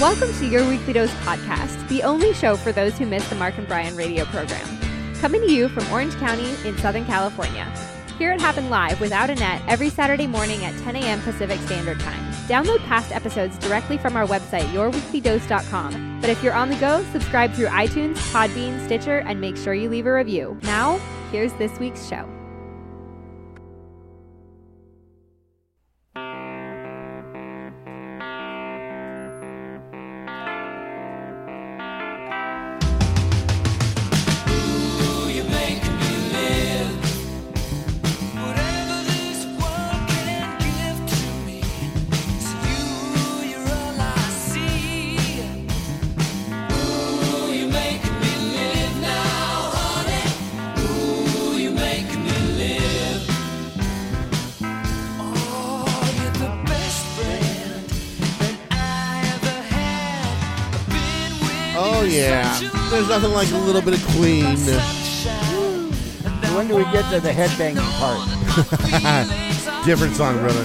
Welcome to Your Weekly Dose podcast, the only show for those who miss the Mark and Brian radio program. Coming to you from Orange County in Southern California. Hear it happen live without a net every Saturday morning at 10 a.m. Pacific Standard Time. Download past episodes directly from our website, yourweeklydose.com. But if you're on the go, subscribe through iTunes, Podbean, Stitcher, and make sure you leave a review. Now, here's this week's show. There's nothing like a little bit of Queen. When do we get to the headbanging part? Different song, brother.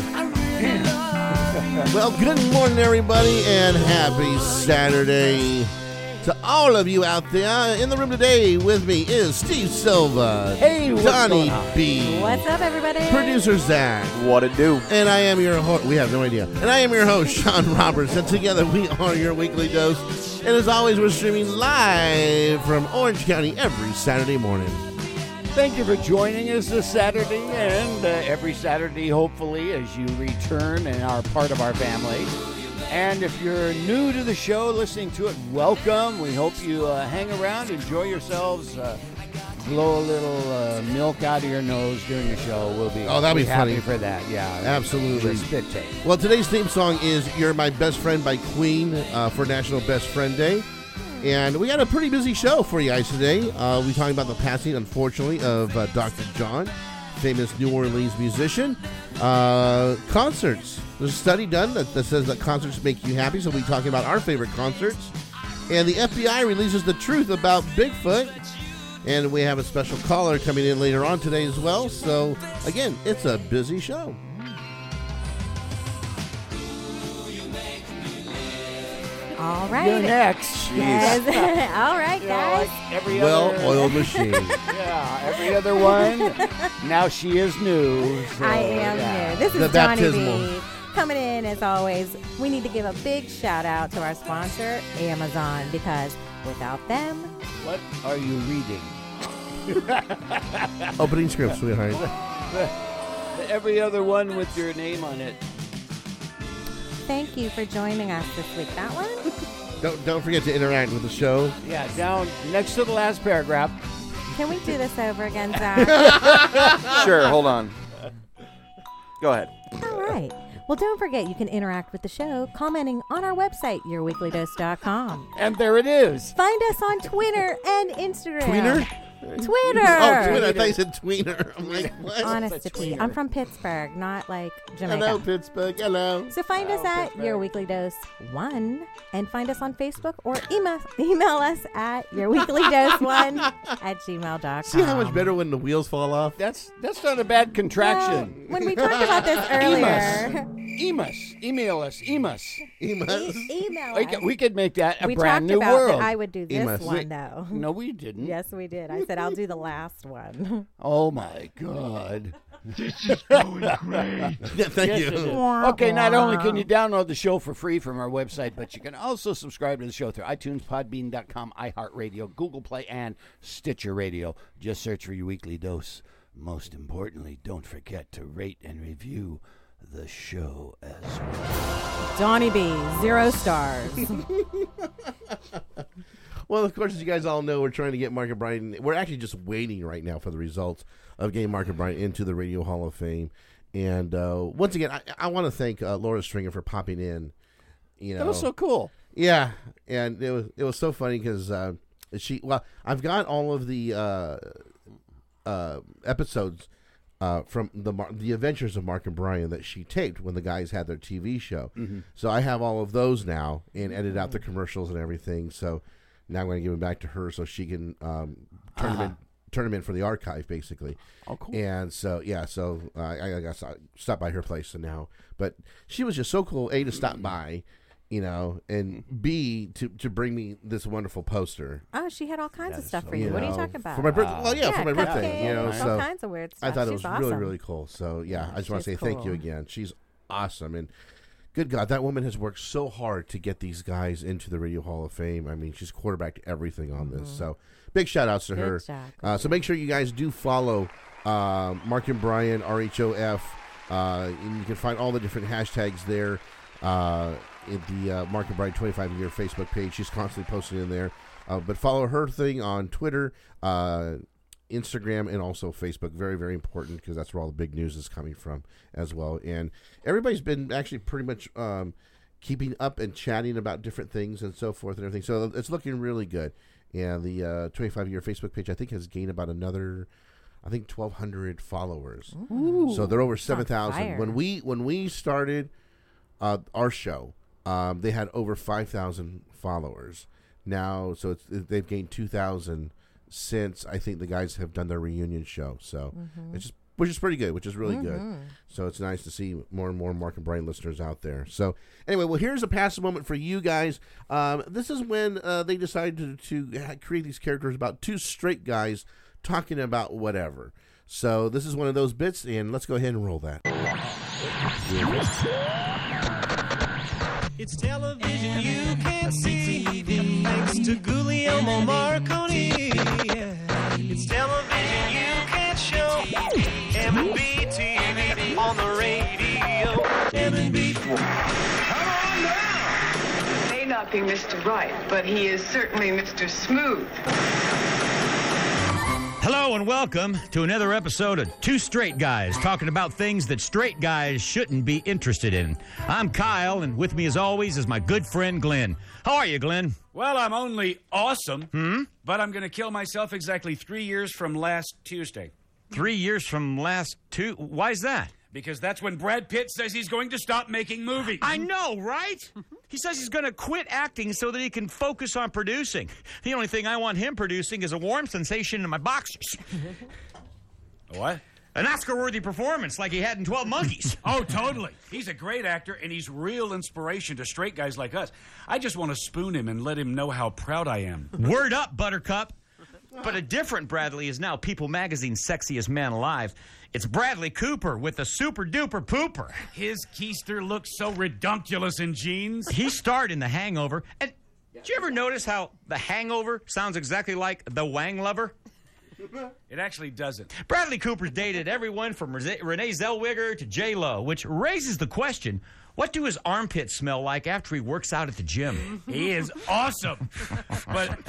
Well, good morning, everybody, and happy Saturday to all of you out there. In the room today with me is Steve Silva. Hey, what's Donnie going on? B. What's up, everybody? Producer Zach. What it do? And I am your host. We have no idea. And I am your host, Sean Roberts. And together we are your weekly dose. And as always, we're streaming live from Orange County every Saturday morning. Thank you for joining us this Saturday and every Saturday, hopefully, as you return and are part of our family. And if you're new to the show, listening to it, welcome. We hope you hang around, enjoy yourselves, blow a little milk out of your nose during the show. We'll be that'd be happy funny for that. Yeah, absolutely. Spit take. Well, today's theme song is "You're My Best Friend" by Queen for National Best Friend Day, and we got a pretty busy show for you guys today. We're talking about the passing, unfortunately, of Dr. John, famous New Orleans musician. Concerts. There's a study done that says that concerts make you happy, so we'll be talking about our favorite concerts. And the FBI releases the truth about Bigfoot. And we have a special caller coming in later on today as well. So, again, it's a busy show. All right. You're next. Yes. All right, guys. Every other, Well-oiled machine. Yeah, every other one. Now she is new. So, I am new. This The is Donnie baptismal. B. Coming in, as always, we need to give a big shout out to our sponsor, Amazon, because without them, What are you reading? Opening script, sweetheart. Every other one with your name on it. thank you for joining us this week. That one? Don't forget to interact with the show. Yeah, down next to the last paragraph. Can we do this over again, Zach? Sure, hold on. Go ahead. All right. Well, don't forget you can interact with the show commenting on our website, yourweeklydose.com. And there it is. Find us on Twitter and Instagram. Tweener? Twitter. Oh, Twitter. I thought you said tweener. I'm like, what? Honest to Pete. I'm from Pittsburgh, not like Jamaica. Hello, Pittsburgh. Hello. So find us at Your Weekly Dose 1 and find us on Facebook or email us at yourweeklydose1@gmail.com. See how much better when the wheels fall off? That's not a bad contraction. Well, when we talked about this earlier, Email us. email us. We could make that a We brand talked new about world. that I would do this Emus. one, though. No, we didn't. Yes, we did. I said I'll do the last one. Oh my God. Yeah, thank Yes, you. it is. Okay, not only can you download the show for free from our website, but you can also subscribe to the show through iTunes, Podbean.com, iHeartRadio, Google Play, and Stitcher Radio. Just search for Your Weekly Dose. Most importantly, don't forget to rate and review the show as well. Donnie B, 0 stars. Well, of course, as you guys all know, we're trying to get Mark and Brian. We're actually just waiting right now for the results of getting Mark and Brian into the Radio Hall of Fame. And once again, I want to thank Laura Stringer for popping in. You know, That was so cool. Yeah, and it was so funny because I've got all of the episodes from the Adventures of Mark and Brian that she taped when the guys had their TV show. Mm-hmm. So I have all of those now and edited out the commercials and everything. So now I'm going to give them back to her so she can turn them in for the archive, basically. Oh, cool. And so, yeah, I got to stop by her place now. But she was just so cool, A, to stop by, and B, to bring me this wonderful poster. Oh, she had all kinds of stuff for you you. What are you know, talking about? For my birthday. Well, yeah, for my birthday. cupcakes, So all kinds of weird stuff. I thought it She's was really, awesome. really cool. So, yeah, I just want to say she's thank you cool. again. She's awesome. And good God, that woman has worked so hard to get these guys into the Radio Hall of Fame. I mean, she's quarterbacked everything on this. So, big shout-outs to her. job. So make sure you guys do follow Mark and Brian, RHOF. And you can find all the different hashtags there in the Mark and Brian 25-year Facebook page. She's constantly posting in there. But follow her thing on Twitter, Instagram, and also Facebook. Very, very important because that's where all the big news is coming from as well. And everybody's been actually pretty much keeping up and chatting about different things and so forth and everything. So it's looking really good. And the 25-year Facebook page, I think, has gained about another, 1,200 followers. Ooh, so they're over it's on 7,000. fire. When we started our show, they had over 5,000 followers. Now, so they've gained 2,000 since I think the guys have done their reunion show. So which is pretty good, which is really good. So it's nice to see more and more Mark and Brian listeners out there. So anyway, well, here's a passive moment for you guys. This is when they decided to create these characters about two straight guys talking about whatever. So this is one of those bits, and let's go ahead and roll that. It's television you can't see, thanks to Guglielmo Marconi. It's television you can't show, M&B TV on the radio. M&B. Come on now! May not be Mr. Right, but he is certainly Mr. Smooth. Hello and welcome to another episode of Two Straight Guys, talking about things that straight guys shouldn't be interested in. I'm Kyle, and with me as always is my good friend Glenn. How are you, Glenn? Well, I'm only awesome, but I'm going to kill myself exactly 3 years from last Tuesday. 3 years from last Why is that? Because that's when Brad Pitt says he's going to stop making movies. I know, right? He says he's going to quit acting so that he can focus on producing. The only thing I want him producing is a warm sensation in my boxers. What? An Oscar-worthy performance like he had in 12 Monkeys. Oh, totally. He's a great actor, and he's real inspiration to straight guys like us. I just want to spoon him and let him know how proud I am. Word up, Buttercup. But a different Bradley is now People Magazine's sexiest man alive. It's Bradley Cooper with the super-duper pooper. His keister looks so redunculous in jeans. He starred in The Hangover. And did you ever notice how The Hangover sounds exactly like The Wang Lover? It actually doesn't. Bradley Cooper's dated everyone from Renee Zellweger to J-Lo, which raises the question, what do his armpits smell like after he works out at the gym? He is awesome. But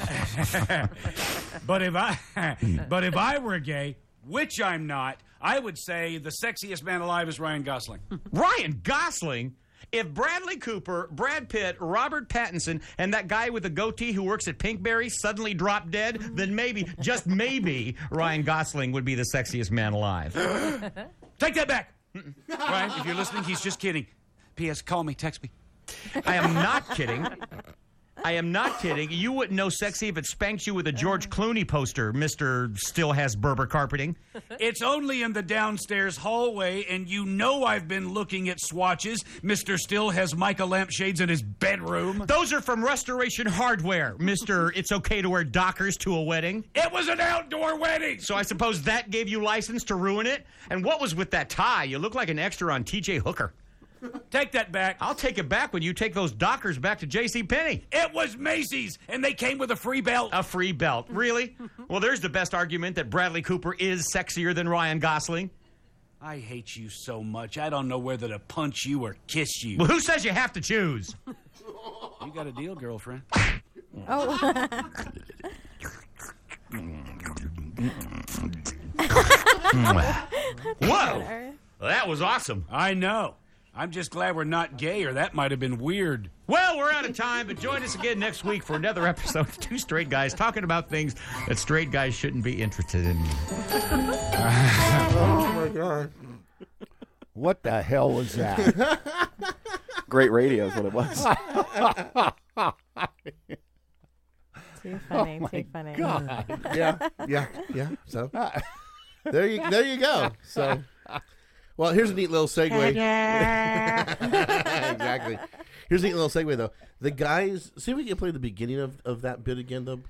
if I were gay, which I'm not, I would say the sexiest man alive is Ryan Gosling. Ryan Gosling? If Bradley Cooper, Brad Pitt, Robert Pattinson, and that guy with the goatee who works at Pinkberry suddenly drop dead, then maybe, just maybe, Ryan Gosling would be the sexiest man alive. Take that back. Ryan, if you're listening, he's just kidding. P.S. Call me, text me. I am not kidding. I am not kidding. You wouldn't know sexy if it spanked you with a George Clooney poster, Mr. Still Has Berber Carpeting. It's only in the downstairs hallway, and you know I've been looking at swatches. Mr. Still Has Mica lampshades in his bedroom. Those are from Restoration Hardware, Mr. It's Okay to Wear Dockers to a Wedding. It was an outdoor wedding! So I suppose that gave you license to ruin it? And what was with that tie? You look like an extra on T.J. Hooker. Take that back. I'll take it back when you take those Dockers back to JCPenney. It was Macy's, and they came with a free belt. A free belt. Really? Well, there's the best argument that Bradley Cooper is sexier than Ryan Gosling. I hate you so much, I don't know whether to punch you or kiss you. Well, who says you have to choose? You got a deal, girlfriend. Oh. Whoa! That was awesome. I know. I'm just glad we're not gay, or that might have been weird. Well, we're out of time, but join us again next week for another episode of Two Straight Guys talking about things that straight guys shouldn't be interested in. Oh, my God. What the hell was that? Great radio is what it was. Too funny, too funny. God. Yeah. So there you go. So, Well, here's a neat little segue. Exactly. Here's a neat little segue, though. The guys, see if we can play the beginning of that bit again, though.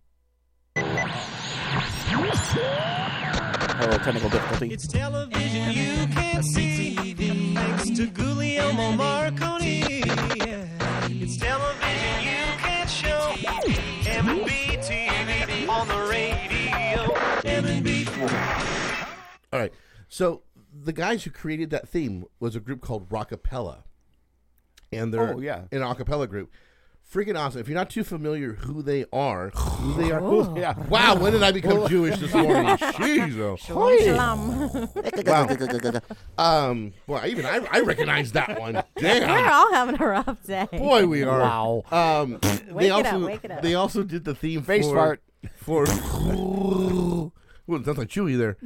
Hello, technical difficulty. It's television you can't see. Thanks to Guglielmo Marconi. It's television you can't show. M&B TV on the radio. M&B. All right. So the guys who created that theme was a group called Rockapella. And they're an a cappella group. Freaking awesome. If you're not too familiar who they are. Wow, when did I become Jewish this morning? Jeez. Wow. Boy, even I recognize that one. Damn. We're all having a rough day. Boy, we are. Wow. Wake it up. They also did the theme Face fart. for well, it sounds like Chewy there.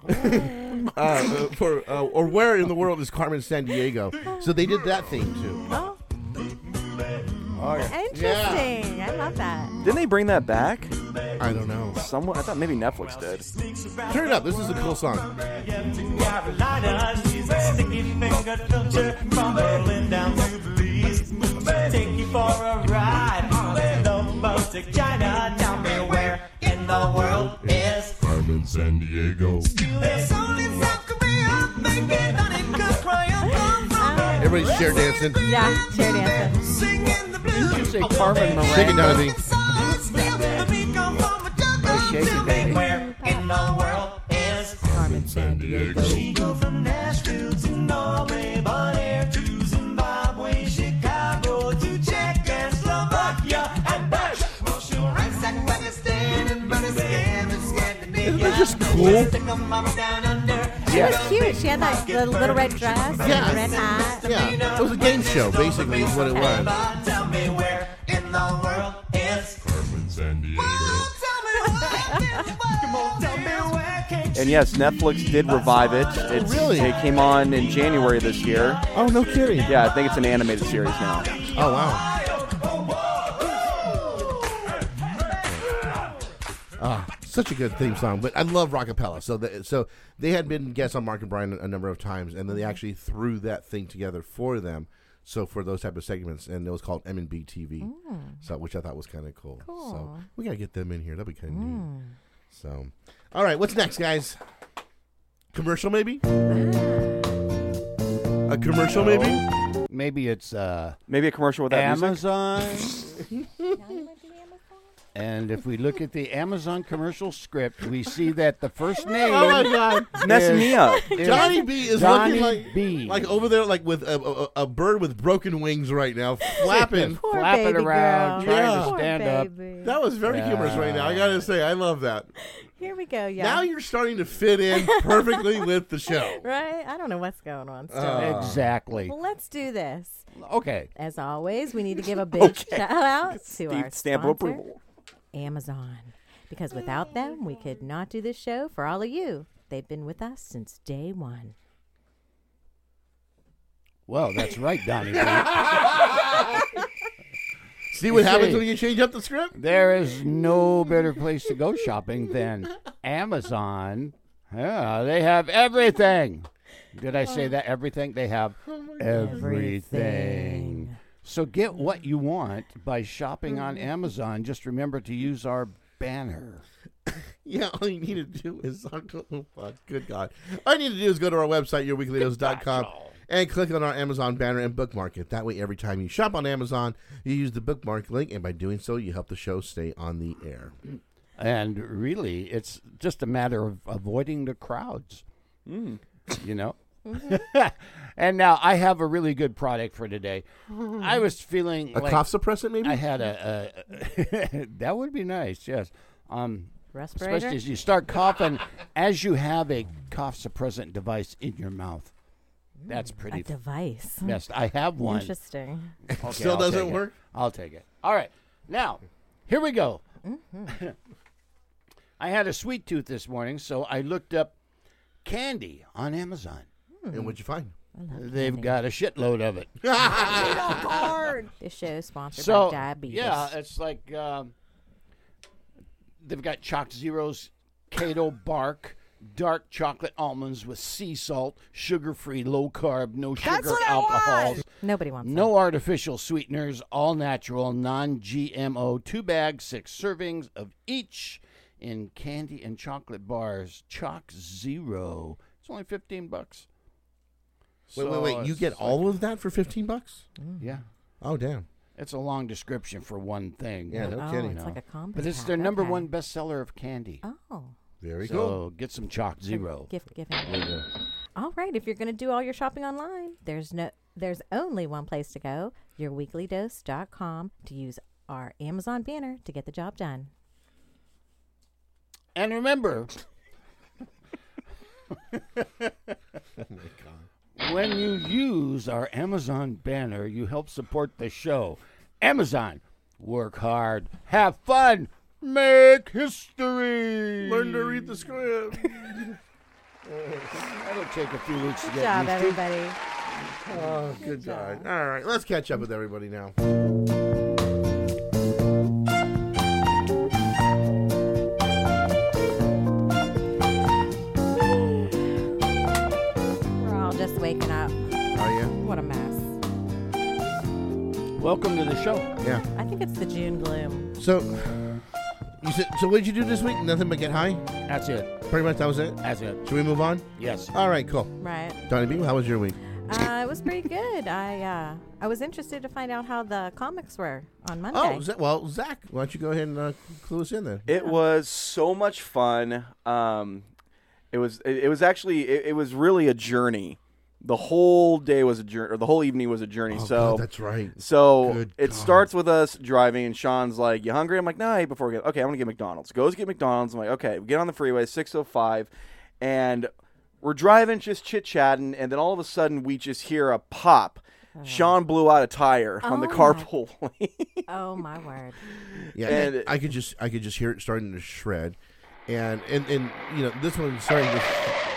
Or where in the world is Carmen Sandiego? So they did that theme too. Oh, interesting. I love that. Didn't they bring that back? I don't know. Someone, I thought maybe Netflix did. Turn it up. This is a cool song. Take you for a ride on the boat to China. Tell me where in the world is Carmen Sandiego. It's only South Korea. Thinking that it could cry up. Everybody's chair dancing. Yeah, chair dancing. Singing the blues. Did you say Carmen Miranda? Shake it, Donovan. Where in the world is Carmen Sandiego. She go from Nashville to Norway, but air to Zimbabwe, Chicago to Czechoslovakia, and back. Well, she'll ransack Pakistan and Afghanistan and Scandinavia. Isn't that just cool? She was cute. She had that the little red dress and Yeah. the red hat. Yeah, it was a game show, basically, is what it was. Tell me where in the world is Carmen Sandiego. And yes, Netflix did revive it. Really? It came on in January this year. Oh, no kidding. Yeah, I think it's an animated series now. Oh, wow. Such a good theme song, but I love Rockapella. So they had been guests on Mark and Brian a number of times, and then they actually threw that thing together for them. So for those type of segments, and it was called M&B TV, so which I thought was kind of cool. So we gotta get them in here. That'd be kind of neat. So, all right, what's next, guys? Commercial, maybe? A commercial, maybe? Maybe it's Maybe a commercial with that music. Amazon. And if we look at the Amazon commercial script, we see that the first name Oh my God! It's messing me up. Johnny B is Johnny looking B. like over there, like with a bird with broken wings right now, flapping. Poor flapping baby around, girl. trying to Poor stand up. baby. That was very humorous right now. I gotta say, I love that. Here we go, yeah. Now you're starting to fit in perfectly with the show. Right? I don't know what's going on still. Exactly. Well, let's do this. Okay. As always, we need to give a big shout out to our Stamp of sponsor, approval. Amazon. Because without them, we could not do this show for all of you. They've been with us since day one. Well, that's right, Donnie. See what You happens see. when you change up the script? There is no better place to go shopping than Amazon. Yeah, they have everything. Did I say that? Everything? They have everything. So get what you want by shopping on Amazon. Just remember to use our banner. Yeah, all you need to do is, good God. All you need to do is go to our website, yourweeklynews.com, and click on our Amazon banner and bookmark it. That way, every time you shop on Amazon, you use the bookmark link, and by doing so, you help the show stay on the air. And really, it's just a matter of avoiding the crowds. You know? And now I have a really good product for today. I was feeling A like cough suppressant, maybe? I had a that would be nice, yes. Respirator? Especially as you start coughing, as you have a cough suppressant device in your mouth. That's pretty A device. best. I have one. Interesting. Okay, Still I'll doesn't take it. work? I'll take it. All right. Now, here we go. I had a sweet tooth this morning, so I looked up candy on Amazon. And what'd you find? They've got a shitload of it. This show is sponsored So, by diabetes. yeah, it's like they've got Chalk Zero's Kato Bark. dark chocolate almonds with sea salt, sugar-free, low-carb, no sugar alcohols. Nobody wants No artificial sweeteners, all natural, non-GMO. 2 bags, 6 servings of each in candy and chocolate bars. Chalk Zero. It's only $15. Wait. You get all of that for $15? Yeah. Oh, damn. It's a long description for one thing. Yeah, no kidding. It's like a combo. But it's pack. their number Okay. one bestseller of candy. Oh. Very So cool. get some Chalk Zero. Gift giving. All right, if you're going to do all your shopping online, there's only one place to go, yourweeklydose.com, to use our Amazon banner to get the job done. And remember, when you use our Amazon banner, you help support the show. Amazon, work hard, have fun, make history. Learn to read the script. That'll take a few weeks to Good get job, used to. everybody. Oh, good God. All right, let's catch up with everybody now. We're all just waking up. Are you? What a mess. Welcome to the show. Yeah. I think it's the June gloom. So, you said. So, what did you do this week? Nothing but get high. That's it. Pretty much, that was it. That's it. Should we move on? Yes. All right, cool. Right. Donnie B, how was your week? It was pretty good. I was interested to find out how the comics were on Monday. Oh, well, Zach, why don't you go ahead and clue us in then? It was so much fun. It was really a journey. The whole day was a journey, or the whole evening was a journey. Oh, so God, that's right. So Good it God. starts with us driving, and Sean's like, "You hungry?" I'm like, "No, I ate before we get." Okay, I'm gonna get McDonald's. Goes get McDonald's. I'm like, "Okay." We get on the freeway, 605, and we're driving, just chit chatting, and then all of a sudden we just hear a pop. Sean blew out a tire on the Oh, carpool lane. Oh my word! Yeah, And- I could just hear it starting to shred, and you know this one's starting to.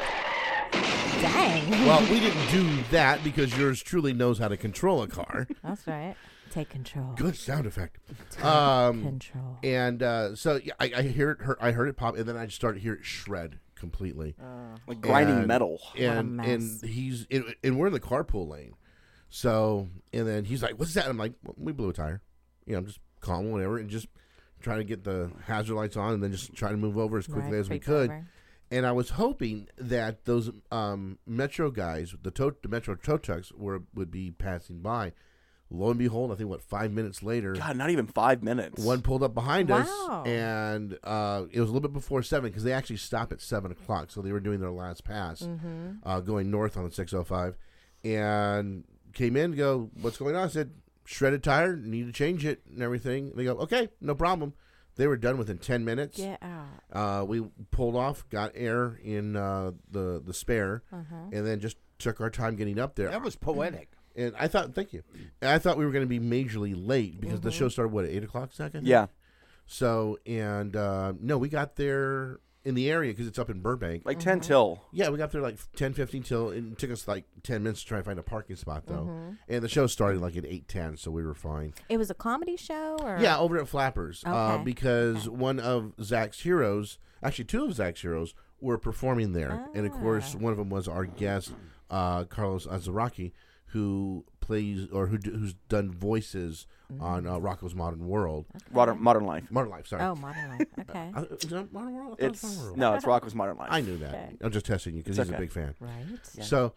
Dang. Well, we didn't do that because yours truly knows how to control a car. That's right. Take control. Good sound effect. Control. And so yeah, I hear it. I heard it pop, and then I just started to hear it shred completely, Like grinding And- metal. And mess. and we're in the carpool lane. So and then he's like, "What's that?" I'm like, well, "We blew a tire." You know, I'm just calm, whatever, and just trying to get the hazard lights on, and then just try to move over as quickly Right, as we creep could. over. And I was hoping that those Metro guys, the Metro tow trucks, would be passing by. Lo and behold, I think 5 minutes later, God, not even 5 minutes. one pulled up behind us, Wow. and it was a little bit before 7 because they actually stopped at 7:00, so they were doing their last pass, going north on the 605, and came in and go, "What's going on?" I said, "Shredded tire, need to change it and everything." And they go, "Okay, no problem." They were done within 10 minutes. Get out. We pulled off, got air in the spare, and then just took our time getting up there. That was poetic. And I thought, thank you. And I thought we were going to be majorly late because the show started at 8:00, Zach? I think? Yeah, So and no, we got there in the area because it's up in Burbank. like 10 till. Yeah, we got there like 10:15 till. It took us like 10 minutes to try and find a parking spot though. And the show started like at 8:10, so we were fine. It was a comedy show, or Yeah, over at Flappers, Okay. because one of Zach's heroes, actually two of Zach's heroes, were performing there, and of course one of them was our guest, Carlos Azaraki, who plays or who's done voices on Rocco's Modern World, Modern Life. Modern Life. Sorry, Oh, Modern Life. Okay. Is it Modern World? I thought it was It's Modern World. no, it's Rocco's Modern Life. I knew that. Okay. I'm just testing you because It's he's a okay. big fan. Right. So,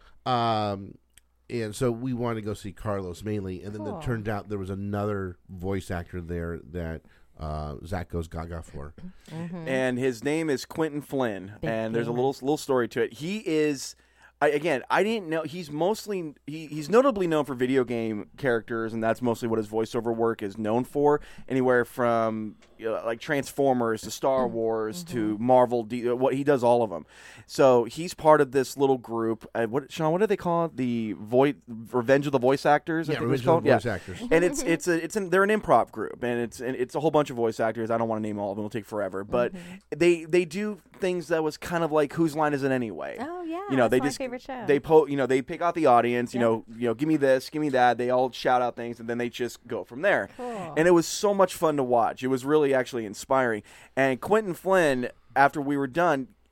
and so we wanted to go see Carlos mainly, and then Cool. it turned out there was another voice actor there that Zach goes gaga for. And his name is Quentin Flynn. Big and there's a gamer. little story to it. He is. I didn't know he's mostly he's notably known for video game characters, and that's mostly what his voiceover work is known for. Anywhere from like Transformers to Star Wars to Marvel, what he does all of them. So he's part of this little group. Sean, what do they call it? The Revenge of the Voice Actors. I Yeah, think it's Revenge of the called. Voice Actors. And they're an improv group, and it's a whole bunch of voice actors. I don't want to name all of them; it'll take forever. But they do things that was kind of like Whose Line Is It Anyway? Oh yeah. You know, that's they my just favorite show. they pick out the audience. You know, give me this, give me that. They all shout out things, and then they just go from there. Cool. And it was so much fun to watch. It was really actually inspiring. And Quentin Flynn, after we were done,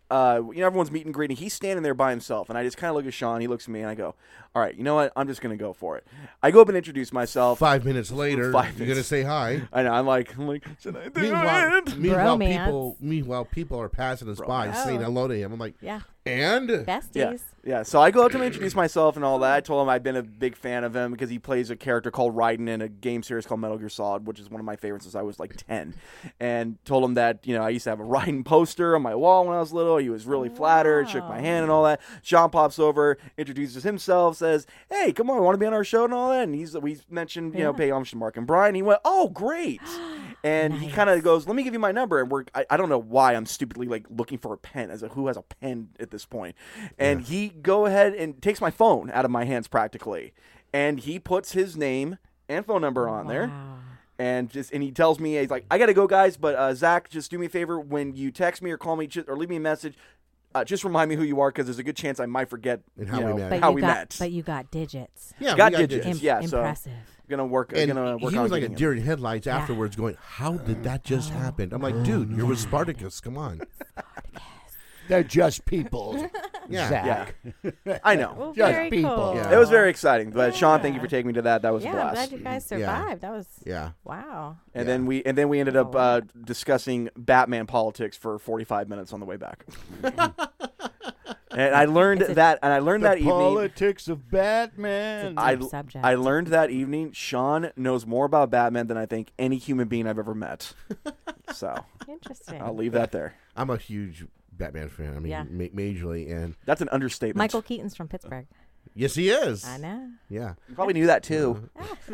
everyone's meet and greeting. He's standing there by himself, and I just kind of look at Sean. He looks at me, and I go, all right, you know what? I'm just going to go for it. I go up and introduce myself. 5 minutes later, 5 you're minutes. going to say hi. I know. I'm like, should I do it? Meanwhile, people are passing us by saying hello to him. I'm like, and? Besties. Yeah, so I go up to him and introduce myself and all that. I told him I've been a big fan of him because he plays a character called Raiden in a game series called Metal Gear Solid, which is one of my favorites since I was like 10. And told him that, I used to have a Raiden poster on my wall when I was little. He was really flattered, shook my hand and all that. Sean pops over, introduces himself, says, hey, come on, want to be on our show and all that? And we mentioned, pay homage to Mark and Brian. He went, oh, great. And he kind of goes, let me give you my number. And I don't know why I'm stupidly like looking for a pen, as who has a pen at this point. And he go ahead and takes my phone out of my hands practically. And he puts his name and phone number on there. And he tells me, he's like, I got to go, guys. But Zach, just do me a favor. When you text me or call me or leave me a message, just remind me who you are, because there's a good chance I might forget how we met. But you got digits. Yeah, got digits. Impressive. Gonna work. And gonna work he on was like a getting deer in headlights afterwards, going, "How did that just happen?" I'm like, "Dude, you're with Spartacus. Come on." They're just people. Zach. I know. Well, just very people. cool. Yeah. It was very exciting. But Sean, thank you for taking me to that. That was a I'm blast. glad you guys survived. That was wow. And then we ended up discussing Batman politics for 45 minutes on the way back. And I learned that evening. Politics of Batman. I learned that evening. Sean knows more about Batman than I think any human being I've ever met. So interesting. I'll leave that there. I'm a huge Batman fan. I mean, majorly, and that's an understatement. Michael Keaton's from Pittsburgh. Yes, he is. I know. Yeah, you probably knew that too.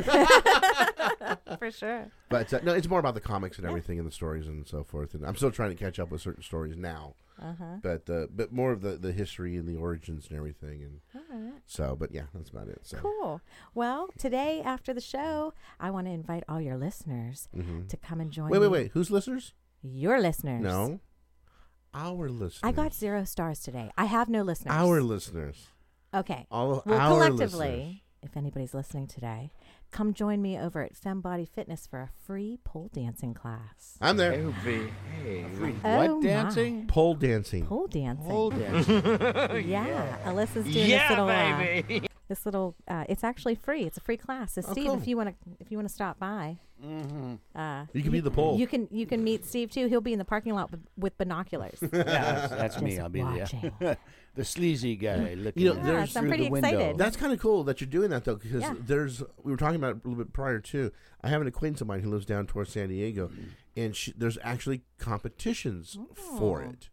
For sure. But no, it's more about the comics and everything and the stories and so forth. And I'm still trying to catch up with certain stories now. But more of the history and the origins and everything. And so, but yeah, that's about it. So. Cool. Well, today after the show, I want to invite all your listeners to come and join me. Wait. Who's listeners? Your listeners. No. Our listeners. I got 0 stars today. I have no listeners. Our listeners. Okay. All of well, our collectively, listeners. if anybody's listening today, come join me over at FemBody Fitness for a free pole dancing class. I'm there. What dancing? Pole dancing. Pole dancing. Pole dancing. Yeah. Alyssa's doing this little it's actually free. It's a free class. So Steve, cool. if you want to stop by, you can be the pole. You can meet Steve too. He'll be in the parking lot with binoculars. Yeah, that's me. Just I'll be watching. the sleazy guy looking Yes, I'm through pretty the window. excited. That's kind of cool that you're doing that, though, because we were talking about it a little bit prior, too. I have an acquaintance of mine who lives down towards San Diego, and there's actually competitions for it,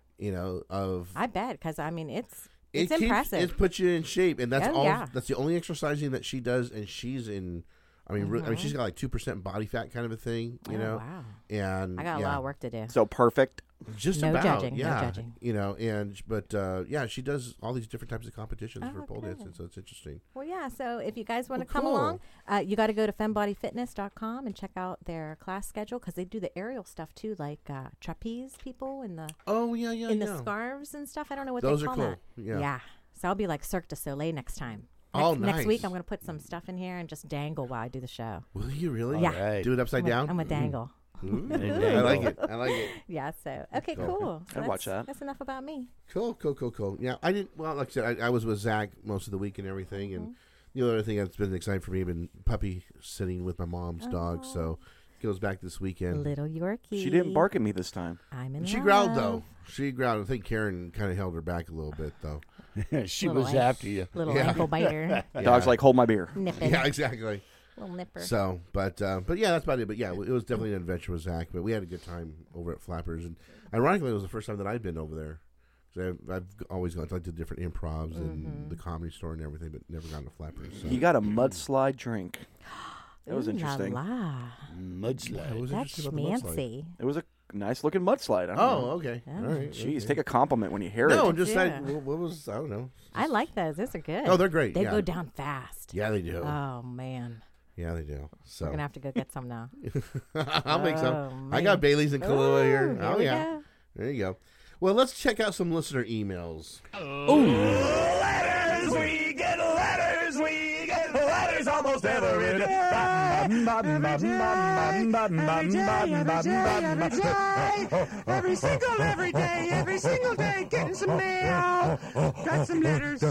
I bet, because, I mean, it's It impressive. It puts you in shape, and that's all. Yeah. That's the only exercising that she does, and she's in. I mean, she's got like 2% body fat kind of a thing, you know. Wow. And I got a lot of work to do. So perfect. Just no about, judging, yeah. no judging. But she does all these different types of competitions for pole dancing, so it's interesting. Well, yeah. So if you guys want to come along, you got to go to fembodyfitness.com and check out their class schedule, because they do the aerial stuff too, like trapeze people in the the scarves and stuff. I don't know what those they call are cool. that. Yeah. So I'll be like Cirque du Soleil next time. nice. Next week, I'm going to put some stuff in here and just dangle while I do the show. Will you really? Yeah. Right. Do it upside down? I'm going to dangle. Ooh, I like it. I like it. Yeah, so, okay, cool. So I'd watch that. That's enough about me. Cool. Yeah, I didn't. Well, like I said, I was with Zach most of the week and everything, and the other thing that's been exciting for me, been puppy sitting with my mom's dog, so it goes back this weekend. Little Yorkie. She didn't bark at me this time. I'm in She love. growled though. She growled. I think Karen kind of held her back a little bit though. She was after you. Little ankle biter. Dog's like, hold my beer. Nipping. Yeah, exactly. Little nipper. So, but yeah, that's about it. But yeah, it was definitely an adventure with Zach. But we had a good time over at Flappers, and ironically, it was the first time that I'd been over there. So I've always gone to like the different improvs and the Comedy Store and everything, but never gone to Flappers. So. You got a mudslide drink. That was Ooh interesting. La la. Mudslide. What was That's interesting about the mudslide? schmancy. It was a nice looking mudslide. I don't know. Okay. All right. Jeez, okay. take a compliment when you hear No, it. just Yeah. like what was I don't know. I like those. Those are good. Oh, they're great. They yeah. go down fast. Yeah, they do. Oh, man. Yeah, they do. So We're going to have to go get some now. I'll make Oh, some. I man. got Bailey's and Kahlua here. Here Oh we yeah. go. There you go. Well, let's check out some listener emails. Letters, we get letters almost every day. Every single day, getting some mail. Got some letters.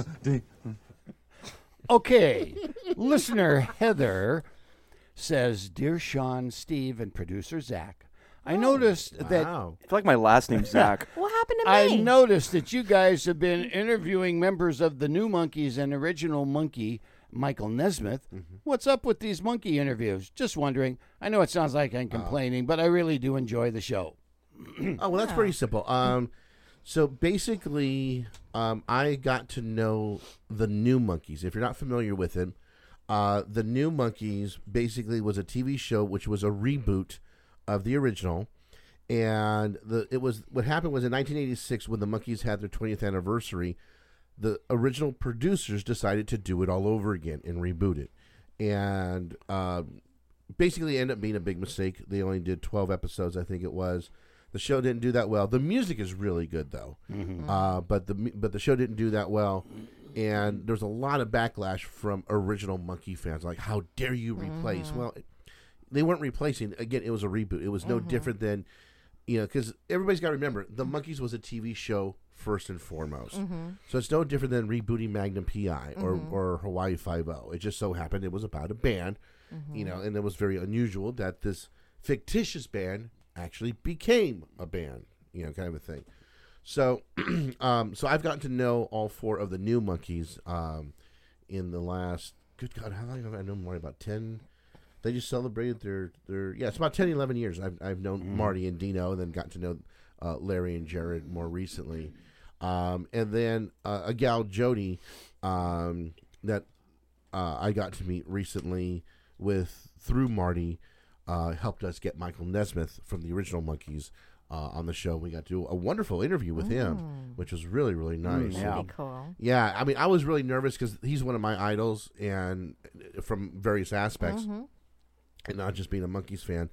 Okay, listener Heather says, Dear Sean, Steve, and producer Zach, I noticed that... I feel like my last name's Zach. What happened to I me? noticed that you guys have been interviewing members of the New Monkeys and original Monkey, Michael Nesmith. What's up with these Monkey interviews? Just wondering. I know it sounds like I'm complaining, but I really do enjoy the show. Oh, well, that's pretty simple. So basically, I got to know the New Monkeys. If you're not familiar with him, the New Monkeys basically was a TV show which was a reboot of the original. And what happened was in 1986, when the Monkeys had their 20th anniversary, the original producers decided to do it all over again and reboot it. And basically ended up being a big mistake. They only did 12 episodes, I think it was. The show didn't do that well. The music is really good, though. But the show didn't do that well. And there's a lot of backlash from original Monkey fans. Like, how dare you replace? Well, they weren't replacing. Again, it was a reboot. It was no different than, because everybody's got to remember, the Monkeys was a TV show first and foremost. So it's no different than rebooting Magnum P.I. or Hawaii Five-0. It just so happened it was about a band, and it was very unusual that this fictitious band actually became a band, kind of a thing. So, so I've gotten to know all four of the New Monkeys in the last, good God, how long have I known them? More about 10? They just celebrated their it's about 10, 11 years. I've known Marty and Dino, and then got to know Larry and Jared more recently. And then a gal, Jody, that I got to meet recently through Marty, helped us get Michael Nesmith from the original Monkeys on the show. We got to do a wonderful interview with him, which was really, really nice. Pretty cool. Yeah, I mean, I was really nervous because he's one of my idols, and from various aspects, and not just being a Monkeys fan,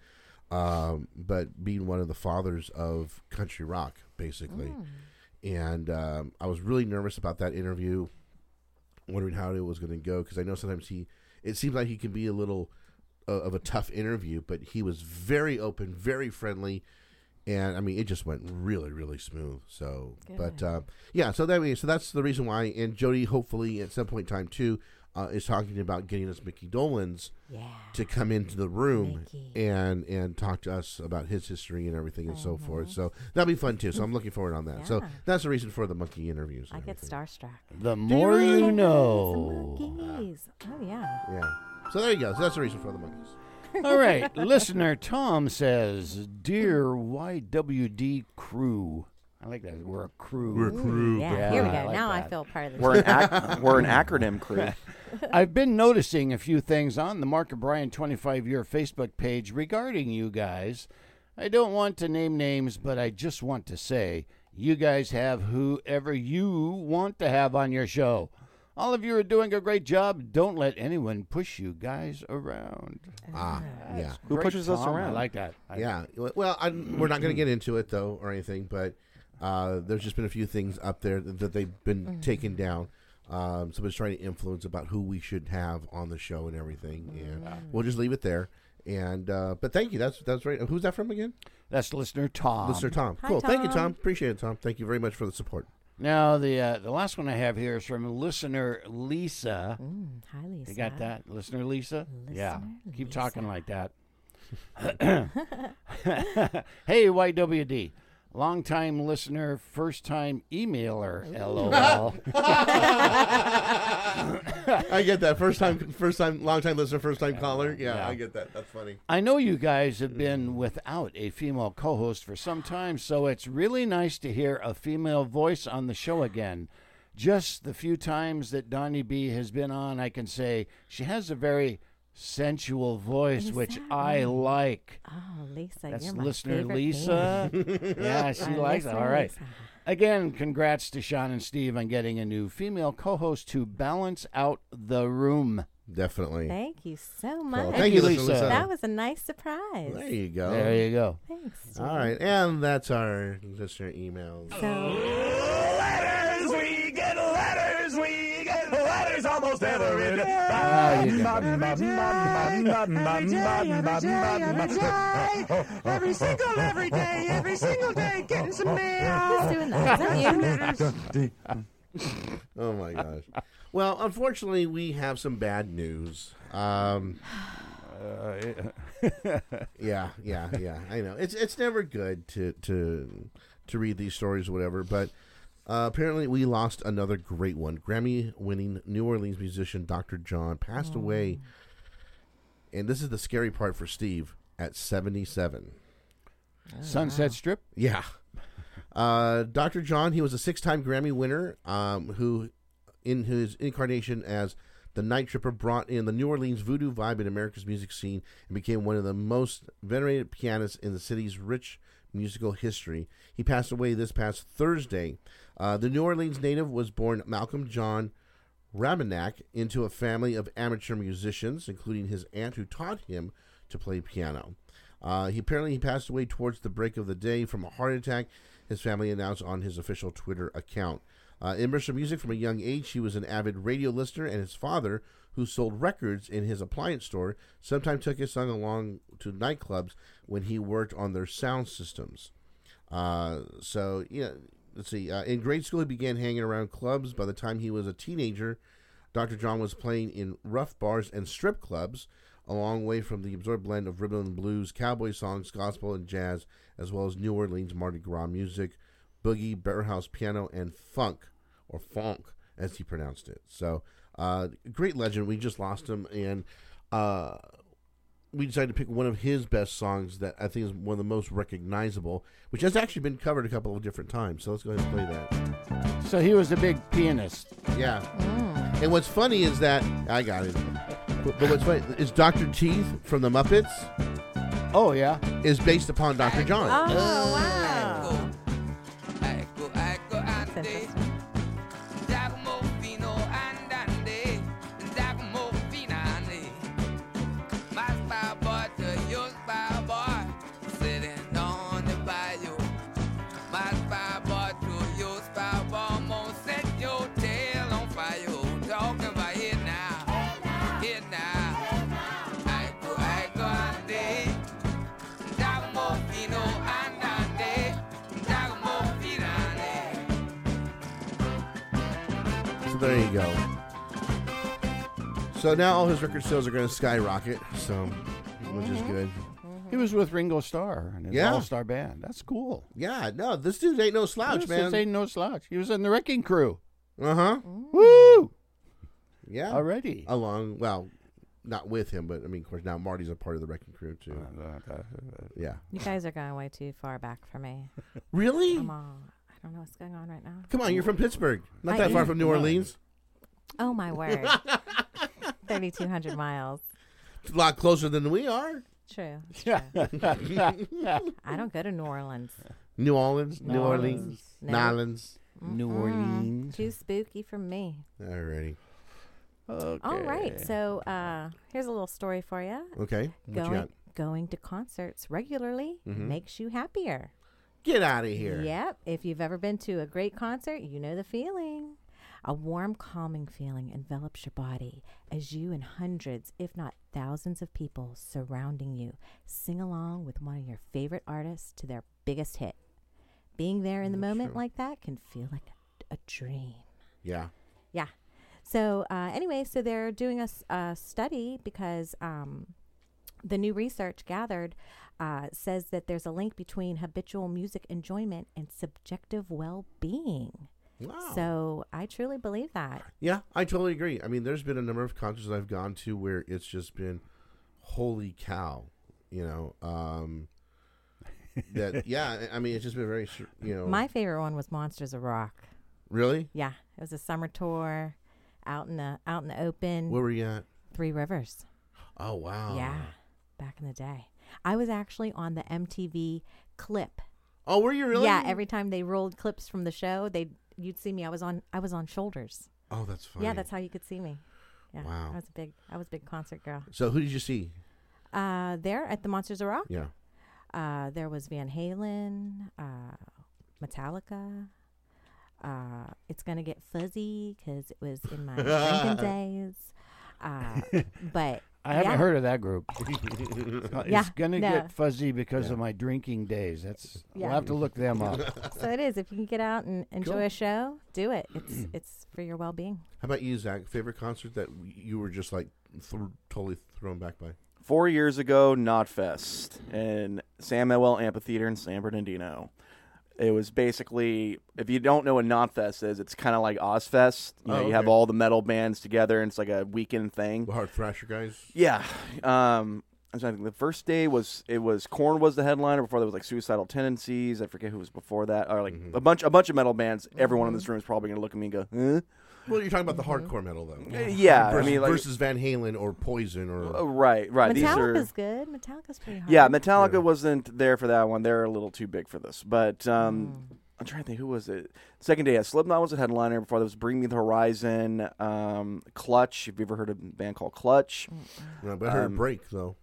but being one of the fathers of country rock, basically. And I was really nervous about that interview, wondering how it was going to go, because I know sometimes it seems like he can be a little of a tough interview, but he was very open, very friendly, and I mean, it just went really, really smooth. So, good. But so that's the reason why. And Jody, hopefully at some point in time too, is talking about getting us Mickey Dolenz to come into the room and talk to us about his history and everything and so forth. So that'll be fun too. So I'm looking forward on that. So that's the reason for the Monkey interviews. I get starstruck. The more you know. The Monkeys. Oh yeah. Yeah. So there you go. So that's the reason for the Monkeys. All right. Listener Tom says, Dear YWD crew. I like that. We're a crew. We're a crew. Yeah, here we go. like now that. I feel part of the We're an acronym crew. I've been noticing a few things on the Mark and Brian 25-year Facebook page regarding you guys. I don't want to name names, but I just want to say you guys have whoever you want to have on your show. All of you are doing a great job. Don't let anyone push you guys around. Yeah. Who pushes us around? I like that. Well, we're not going to get into it, though, or anything, but there's just been a few things up there that they've been taken down. Somebody's trying to influence about who we should have on the show and everything, and we'll just leave it there. And but thank you. That's right. Who's that from again? That's listener Tom. Listener Tom. Hi, Cool. Tom. Thank you, Tom. Appreciate it, Tom. Thank you very much for the support. Now, the last one I have here is from listener Lisa. Hi, Lisa. You got that? Listener Lisa? Yeah. Keep Lisa. talking like that. Hey, YWD. Long-time listener, first-time emailer, LOL. I get that. First time, long-time listener, first-time caller. Yeah, I get that. That's funny. I know you guys have been without a female co-host for some time, so it's really nice to hear a female voice on the show again. Just the few times that Donnie B has been on, I can say she has a very sensual voice, which I like. Oh, Lisa, That's you're my listener favorite Lisa. Yeah, she likes it. All right. Lisa. Again, congrats to Sean and Steve on getting a new female co-host to balance out the room. Definitely. Thank you so much. Thank you, Lisa. That was a nice surprise. There you go. There you go. Thanks. All right, and that's our listener emails. Letters, we get letters, we get letters almost almost every day. Every single day, getting some mail. Who's doing that? Is that you? Oh my gosh. Well, unfortunately, we have some bad news. Yeah. I know it's never good to read these stories or whatever, but apparently we lost another great one. Grammy-winning New Orleans musician Dr. John passed away, and this is the scary part for Steve, at 77. Sunset Strip? Yeah. Dr. John, he was a 6-time Grammy winner who, in his incarnation as the Night Tripper, brought in the New Orleans voodoo vibe in America's music scene and became one of the most venerated pianists in the city's rich musical history. He passed away this past Thursday. The New Orleans native was born Malcolm John Raminack into a family of amateur musicians, including his aunt who taught him to play piano. He passed away towards the break of the day from a heart attack, his family announced on his official Twitter account. Immersed in music from a young age, he was an avid radio listener, and his father, who sold records in his appliance store, sometimes took his son along to nightclubs when he worked on their sound systems. Let's see. In grade school, he began hanging around clubs. By the time he was a teenager, Dr. John was playing in rough bars and strip clubs, a long way from the absorbed blend of rhythm and blues, cowboy songs, gospel, and jazz, as well as New Orleans Mardi Gras music, boogie, barrelhouse piano, and funk, or funk, as he pronounced it. So, great legend. We just lost him, and we decided to pick one of his best songs that I think is one of the most recognizable, which has actually been covered a couple of different times. So let's go ahead and play that. So he was a big pianist. Yeah. And what's funny is that, I got it. But what's funny is Dr. Teeth from the Muppets. Oh, yeah. Is based upon Dr. John. Oh, wow. There you go. So now all his record sales are going to skyrocket, so which is good. He was with Ringo Starr and his all-star band. That's cool. Yeah, no, this dude ain't no slouch, man. This ain't no slouch. He was in the Wrecking Crew. Uh-huh. Woo! Yeah. Already. Well, not with him, but, I mean, of course, now Marty's a part of the Wrecking Crew, too. Yeah. You guys are going way too far back for me. Really? Come on. I don't know what's going on right now. Come on, you're from Pittsburgh. Not that far from New Orleans. Oh, my word. 3,200 miles. It's a lot closer than we are. True. I don't go to New Orleans. New Orleans? No. New Orleans? No. Nolans? New Orleans. Too spooky for me. Alrighty. Okay. All right. So here's a little story for you. Okay. What you got? Going to concerts regularly makes you happier. Get out of here. Yep. If you've ever been to a great concert, you know the feeling. A warm, calming feeling envelops your body as you and hundreds, if not thousands of people surrounding you sing along with one of your favorite artists to their biggest hit. Being there in the moment like that can feel like a dream. Yeah. Yeah. So anyway, so they're doing a study because the new research gathered says that there's a link between habitual music enjoyment and subjective well-being. Wow. So I truly believe that. Yeah, I totally agree. I mean, there's been a number of concerts I've gone to where it's just been, holy cow, you know. I mean, it's just been very, you know. My favorite one was Monsters of Rock. Really? Yeah, it was a summer tour, out in the open. Where were you at? Three Rivers. Oh wow. Yeah, back in the day. I was actually on the MTV clip. Oh, were you really? Yeah, every time they rolled clips from the show, you'd see me. I was on shoulders. Oh, that's funny. Yeah, that's how you could see me. Yeah, wow. I was a big concert girl. So who did you see? There at the Monsters of Rock. Yeah. There was Van Halen, Metallica. It's going to get fuzzy because it was in my drinking days. But I haven't heard of that group. Yeah, It's gonna no. get fuzzy because of my drinking days. We'll have to look them up. So it is. If you can get out and enjoy a show, do it. It's for your well-being. How about you, Zach? Favorite concert that you were just like totally thrown back by? 4 years ago, Knotfest in San Manuel Amphitheater in San Bernardino. It was basically, if you don't know what Knotfest is, it's kind of like Ozfest. You have all the metal bands together, and it's like a weekend thing. The Hard Thrasher guys? Yeah. I'm trying to think. The first day was Korn was the headliner. Before there was like Suicidal Tendencies. I forget who was before that. Or like a bunch of metal bands. Everyone in this room is probably going to look at me and go, huh? Well, you're talking about the hardcore metal, though. Yeah, versus, I mean, like, versus Van Halen or Poison or right. Metallica's good. Metallica's pretty hard. Yeah, Metallica wasn't there for that one. They're a little too big for this. But I'm trying to think, who was it? Second day, Slipknot was a headliner. Before there was Bring Me the Horizon, Clutch. Have you ever heard of a band called Clutch? No, but I heard Break though.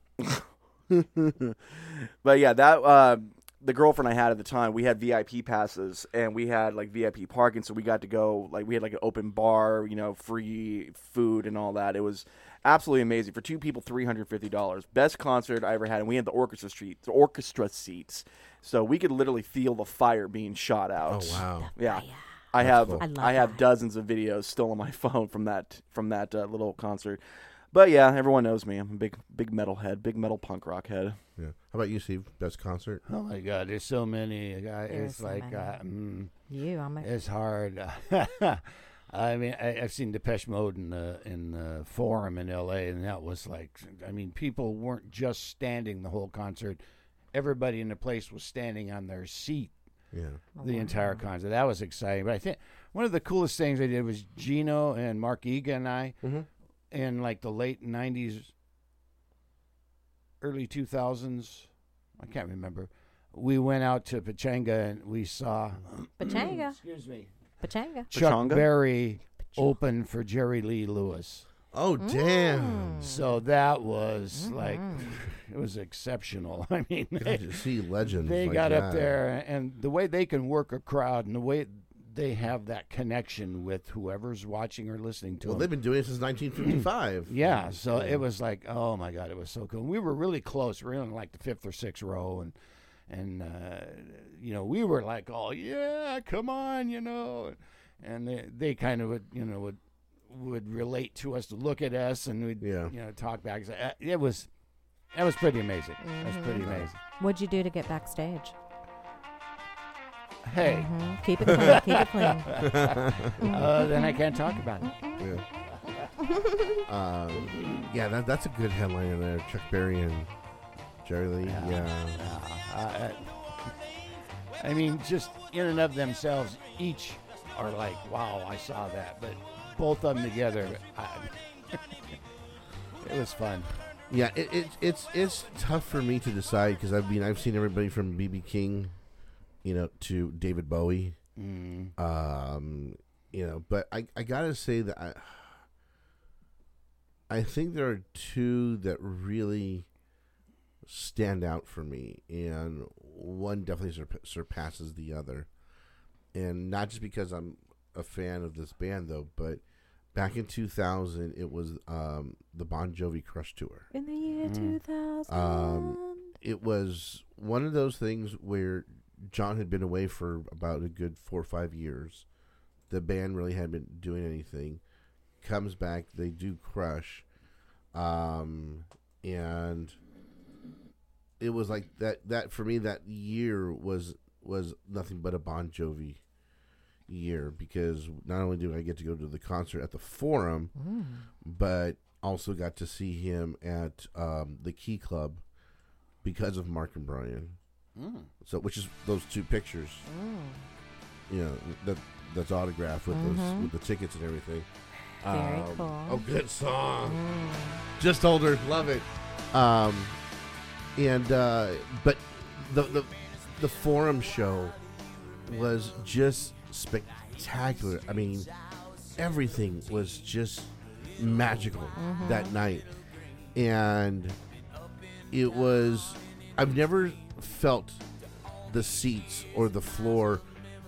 But yeah, that. The girlfriend I had at the time, we had VIP passes and we had like VIP parking, so we got to go, like we had like an open bar, free food and all that. It was absolutely amazing. For two people, $350. Best concert I ever had, and we had the orchestra seats, so we could literally feel the fire being shot out. Oh wow! Yeah, I have dozens of videos still on my phone from that little concert. But yeah, everyone knows me. I'm a big metalhead, big metal punk rock head. Yeah. How about you, Steve? Best concert? Oh my God, there's so many. It's so like many. it's hard. I mean, I've seen Depeche Mode in the Forum in L.A., and that was like, I mean, people weren't just standing the whole concert. Everybody in the place was standing on their seat. Yeah. The entire concert. That was exciting. But I think one of the coolest things I did was Gino and Mark Ega and I. Mm-hmm. In like the late 90s, early 2000s, I can't remember. We went out to Pachanga and we saw Pachanga. Excuse me. Pachanga. Chuck Berry open for Jerry Lee Lewis. Oh damn! So that was like, it was exceptional. I mean, to see legends. They like got that. up there, and the way they can work a crowd, and the way they have that connection with whoever's watching or listening to them. Well, they've been doing it since 1955. Yeah, so it was like, oh my God, it was so cool. We were really close. We were in like the 5th or 6th row, and we were like, oh yeah, come on, and they kind of would relate to us, to look at us, and we'd talk back. So, that was pretty amazing. That was pretty amazing. What'd you do to get backstage? Hey. Keep it clean. Keep it clean. Then I can't talk about it. Yeah. That's a good headliner there. Chuck Berry and Jerry Lee. I mean, just in and of themselves, each are like, wow, I saw that. But both of them together, it was fun. Yeah, it's tough for me to decide because I've seen everybody from B.B. King, to David Bowie, but I gotta say that I think there are two that really stand out for me, and one definitely surpasses the other, and not just because I'm a fan of this band though, but back in 2000 it was the Bon Jovi Crush Tour. In the year 2000, it was one of those things where John had been away for about a good 4 or 5 years. The band really hadn't been doing anything. Comes back, they do Crush, and it was like that for me. That year was nothing but a Bon Jovi year, because not only do I get to go to the concert at the Forum, but also got to see him at the Key Club because of Mark and Brian. So, which is those two pictures, that's autographed with with the tickets and everything. Very cool. Oh, good song. Just Older, love it. But the Forum show was just spectacular. I mean, everything was just magical that night, and it was. I've never felt the seats or the floor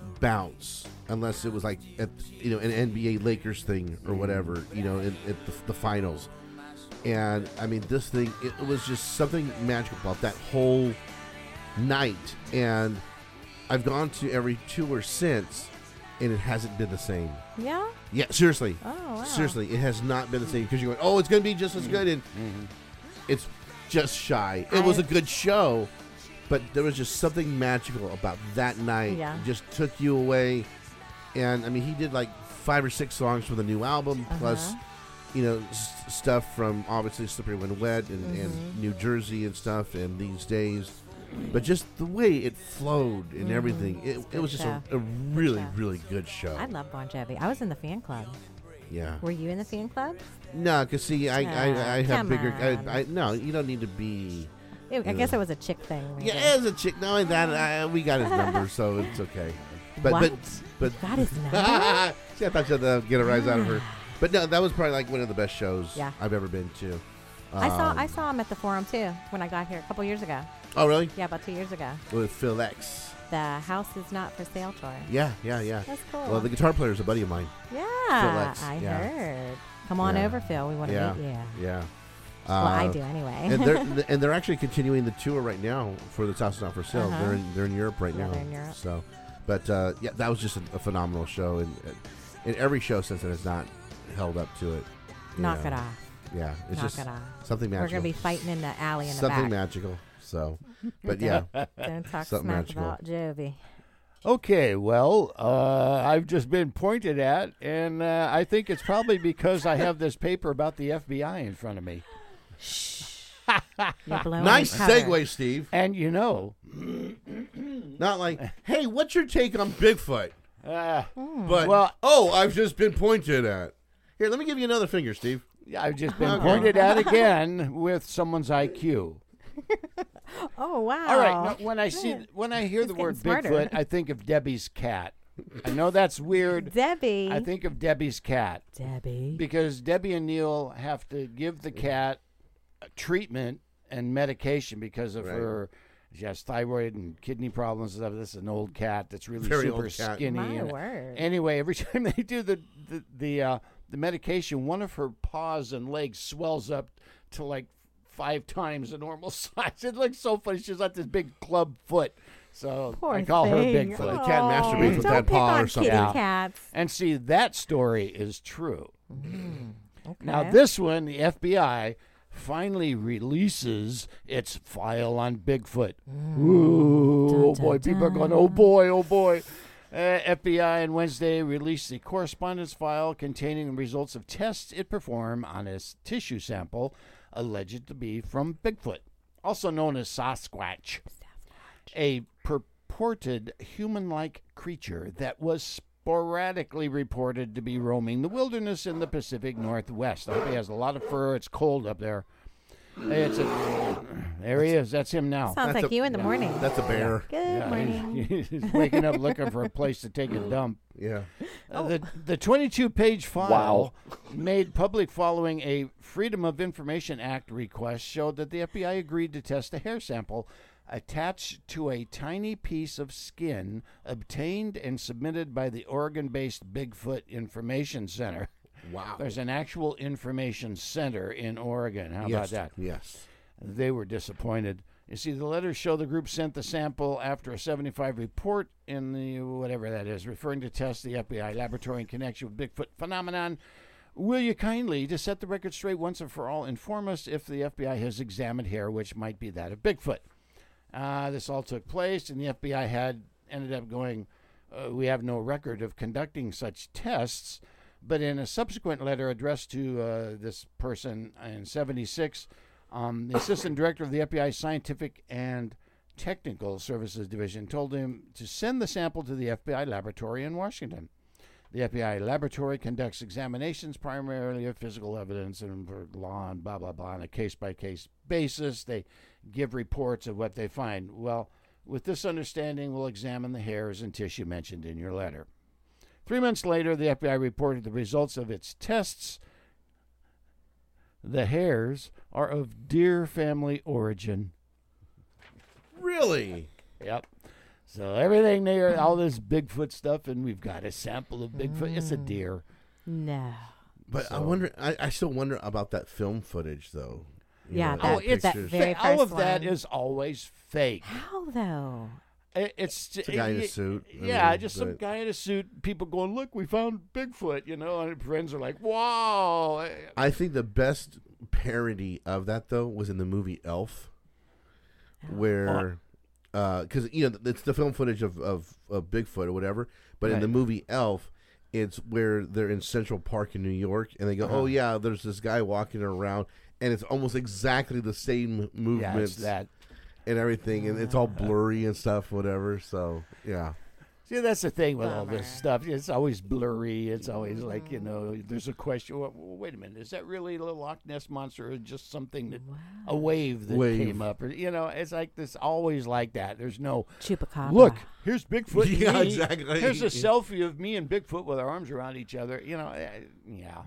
bounce unless it was like at an NBA Lakers thing or whatever, at the finals. And I mean, this thing, it was just something magical about that whole night. And I've gone to every tour since, and it hasn't been the same. Yeah? Yeah, seriously. Oh, wow. Seriously, it has not been the same because you're going, oh, it's going to be just as good, and it's just shy. It was a good show, but there was just something magical about that night. Yeah. It just took you away. And I mean, he did like 5 or 6 songs from the new album, plus stuff from obviously Slippery When Wet and New Jersey and stuff, and These Days. But just the way it flowed and everything, it was just a really, really good show. I love Bon Jovi. I was in the fan club. Yeah. Were you in the fan club? No, because see, I have come bigger. on. No, you don't need to be. I guess it was a chick thing. Maybe. Yeah, as a chick. No, that we got his number, so it's okay. What? But got his number? See, I thought you had to get a rise out of her. But no, that was probably like one of the best shows I've ever been to. I saw him at the Forum too when I got here a couple years ago. Oh, really? Yeah, about 2 years ago. With Phil X. The House Is Not For Sale tour. Yeah. That's cool. Well, the guitar player is a buddy of mine. Yeah, Phil X. I heard. Come on over, Phil. We want to meet you. Yeah. Well, I do anyway. and they're actually continuing the tour right now for the House Is Not For Sale. They're in Europe right now. They're in Europe. So, but that was just a phenomenal show, and every show since then has not held up to it. Knock it off. Yeah, it's Knock just it off. something magical. We're gonna be fighting in the alley in the back. Something magical. So, but yeah, don't talk something smack magical. about Jovi. Okay, well, I've just been pointed at, and I think it's probably because I have this paper about the FBI in front of me. Nice segue, Steve. And not like, hey, what's your take on Bigfoot? But well, I've just been pointed at. Here, let me give you another finger, Steve. I've just been pointed at again with someone's IQ. Oh wow! All right, now, when I hear the word smarter. Bigfoot, I think of Debbie's cat. I know that's weird. Debbie. I think of Debbie's cat. Debbie. Because Debbie and Neil have to give the cat treatment and medication because of her. She has thyroid and kidney problems and stuff. This is an old cat that's really Very super old cat. skinny. My and word. Anyway, every time they do the medication, one of her paws and legs swells up to like 5 times the normal size. It looks so funny. She's got this big club foot. So Poor I call her thing. Bigfoot. The cat masturbates with Don't that pick paw on or something. kitty cats. And see, that story is true. Okay. Now, this one, the FBI finally releases its file on Bigfoot. Ooh, Dun, oh boy, dun, people are going, oh boy, oh boy. FBI on Wednesday released the correspondence file containing the results of tests it performed on a tissue sample alleged to be from Bigfoot, also known as Sasquatch, a purported human-like creature that was sporadically reported to be roaming the wilderness in the Pacific Northwest. I hope he has a lot of fur. It's cold up there. There he is. That's him now. Sounds like you in the morning. That's a bear. Good morning. He's waking up looking for a place to take a dump. Yeah. The 22-page file made public following a Freedom of Information Act request showed that the FBI agreed to test a hair sample attached to a tiny piece of skin obtained and submitted by the Oregon-based Bigfoot Information Center. Wow. There's an actual information center in Oregon. How about that? Yes. They were disappointed. You see, the letters show the group sent the sample after a 75 report in the whatever that is, referring to tests the FBI laboratory in connection with Bigfoot phenomenon. Will you kindly, to set the record straight once and for all, inform us if the FBI has examined hair which might be that of Bigfoot? This all took place, and the FBI ended up going, we have no record of conducting such tests. But in a subsequent letter addressed to this person in 76, the assistant director of the FBI Scientific and Technical Services Division told him to send the sample to the FBI laboratory in Washington. The FBI laboratory conducts examinations primarily of physical evidence and for law and blah, blah, blah, on a case-by-case basis. They give reports of what they find. Well, with this understanding, we'll examine the hairs and tissue mentioned in your letter. 3 months later, the FBI reported the results of its tests. The hairs are of deer family origin. Really? Yep. So everything there, all this Bigfoot stuff, and we've got a sample of Bigfoot. It's a deer. No. But I wonder. I still wonder about that film footage, though. Yeah, know, it's that pictures. very all of first that one. is always fake. How though? It's a guy in a suit. Yeah, just some guy in a suit. People going, look, we found Bigfoot, and friends are like, wow. I think the best parody of that though was in the movie Elf, where because it's the film footage of Bigfoot or whatever, but in the movie Elf, it's where they're in Central Park in New York, and they go, oh yeah, there's this guy walking around, and it's almost exactly the same movements and everything, and it's all blurry and stuff, whatever. So yeah. See, that's the thing with all this stuff. It's always blurry. It's always like, there's a question. Well, wait a minute. Is that really the Loch Ness Monster or just something that a wave that came up? Or, it's like this, always like that. There's no Chupacabra. Look, here's Bigfoot. And Yeah, me. exactly. Here's a selfie of me and Bigfoot with our arms around each other. Yeah.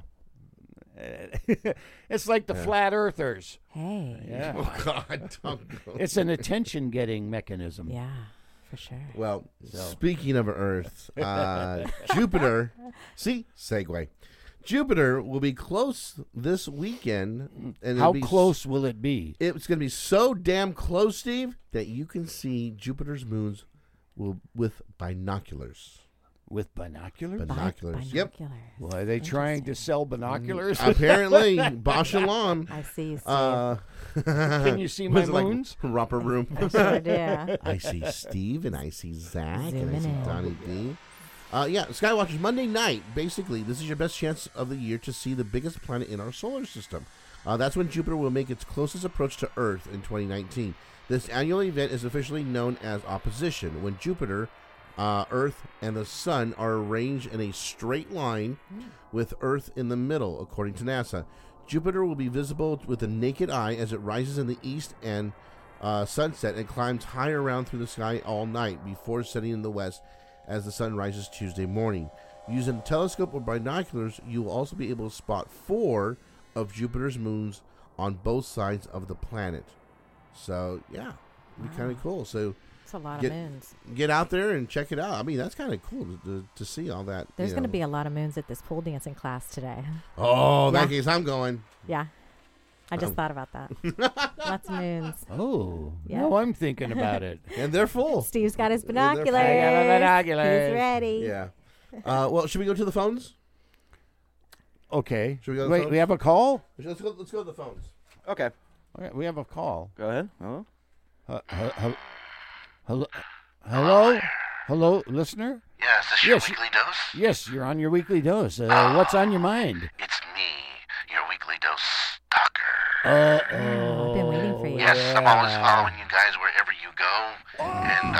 It's like the flat earthers. Hey. Yeah. Oh God, don't go. It's an attention-getting mechanism. Yeah. For sure. Well, speaking of Earth, Jupiter, segue. Jupiter will be close this weekend. And How close will it be? It's going to be so damn close, Steve, that you can see Jupiter's moons with binoculars. With binoculars? Binoculars. Yep. Well, are they trying to sell binoculars? Apparently, Bosch Alarm. I see. Steve. Can you see my moons? Like romper room. I sure do. I see Steve and I see Zach and I see in. Donnie D. Skywatchers Monday night. Basically, this is your best chance of the year to see the biggest planet in our solar system. That's when Jupiter will make its closest approach to Earth in 2019. This annual event is officially known as opposition, when Jupiter, Earth, and the Sun are arranged in a straight line with Earth in the middle, according to NASA. Jupiter will be visible with the naked eye as it rises in the east and sunset and climbs higher around through the sky all night before setting in the west as the sun rises Tuesday morning. Using a telescope or binoculars, you will also be able to spot 4 of Jupiter's moons on both sides of the planet. So, yeah, it'd be kind of cool. So, it's a lot of moons. Get out there and check it out. I mean, that's kind of cool to see all that. There's going to be a lot of moons at this pole dancing class today. Oh, in that case, I'm going. Yeah. I just thought about that. Lots of moons. Oh. Yeah. Now I'm thinking about it. And they're full. Steve's got his binoculars. I got my binoculars. He's ready. Yeah. Well, should we go to the phones? Okay. Should we go to the Wait, phones? we have a call? Let's go to the phones. Okay. Okay, we have a call. Go ahead. Hello? Hello? Hello, listener? Yeah, is this your weekly dose? Yes, you're on your weekly dose. What's on your mind? It's me, your weekly dose stalker. I've been waiting for you. Yes, I'm always following you guys wherever you go. And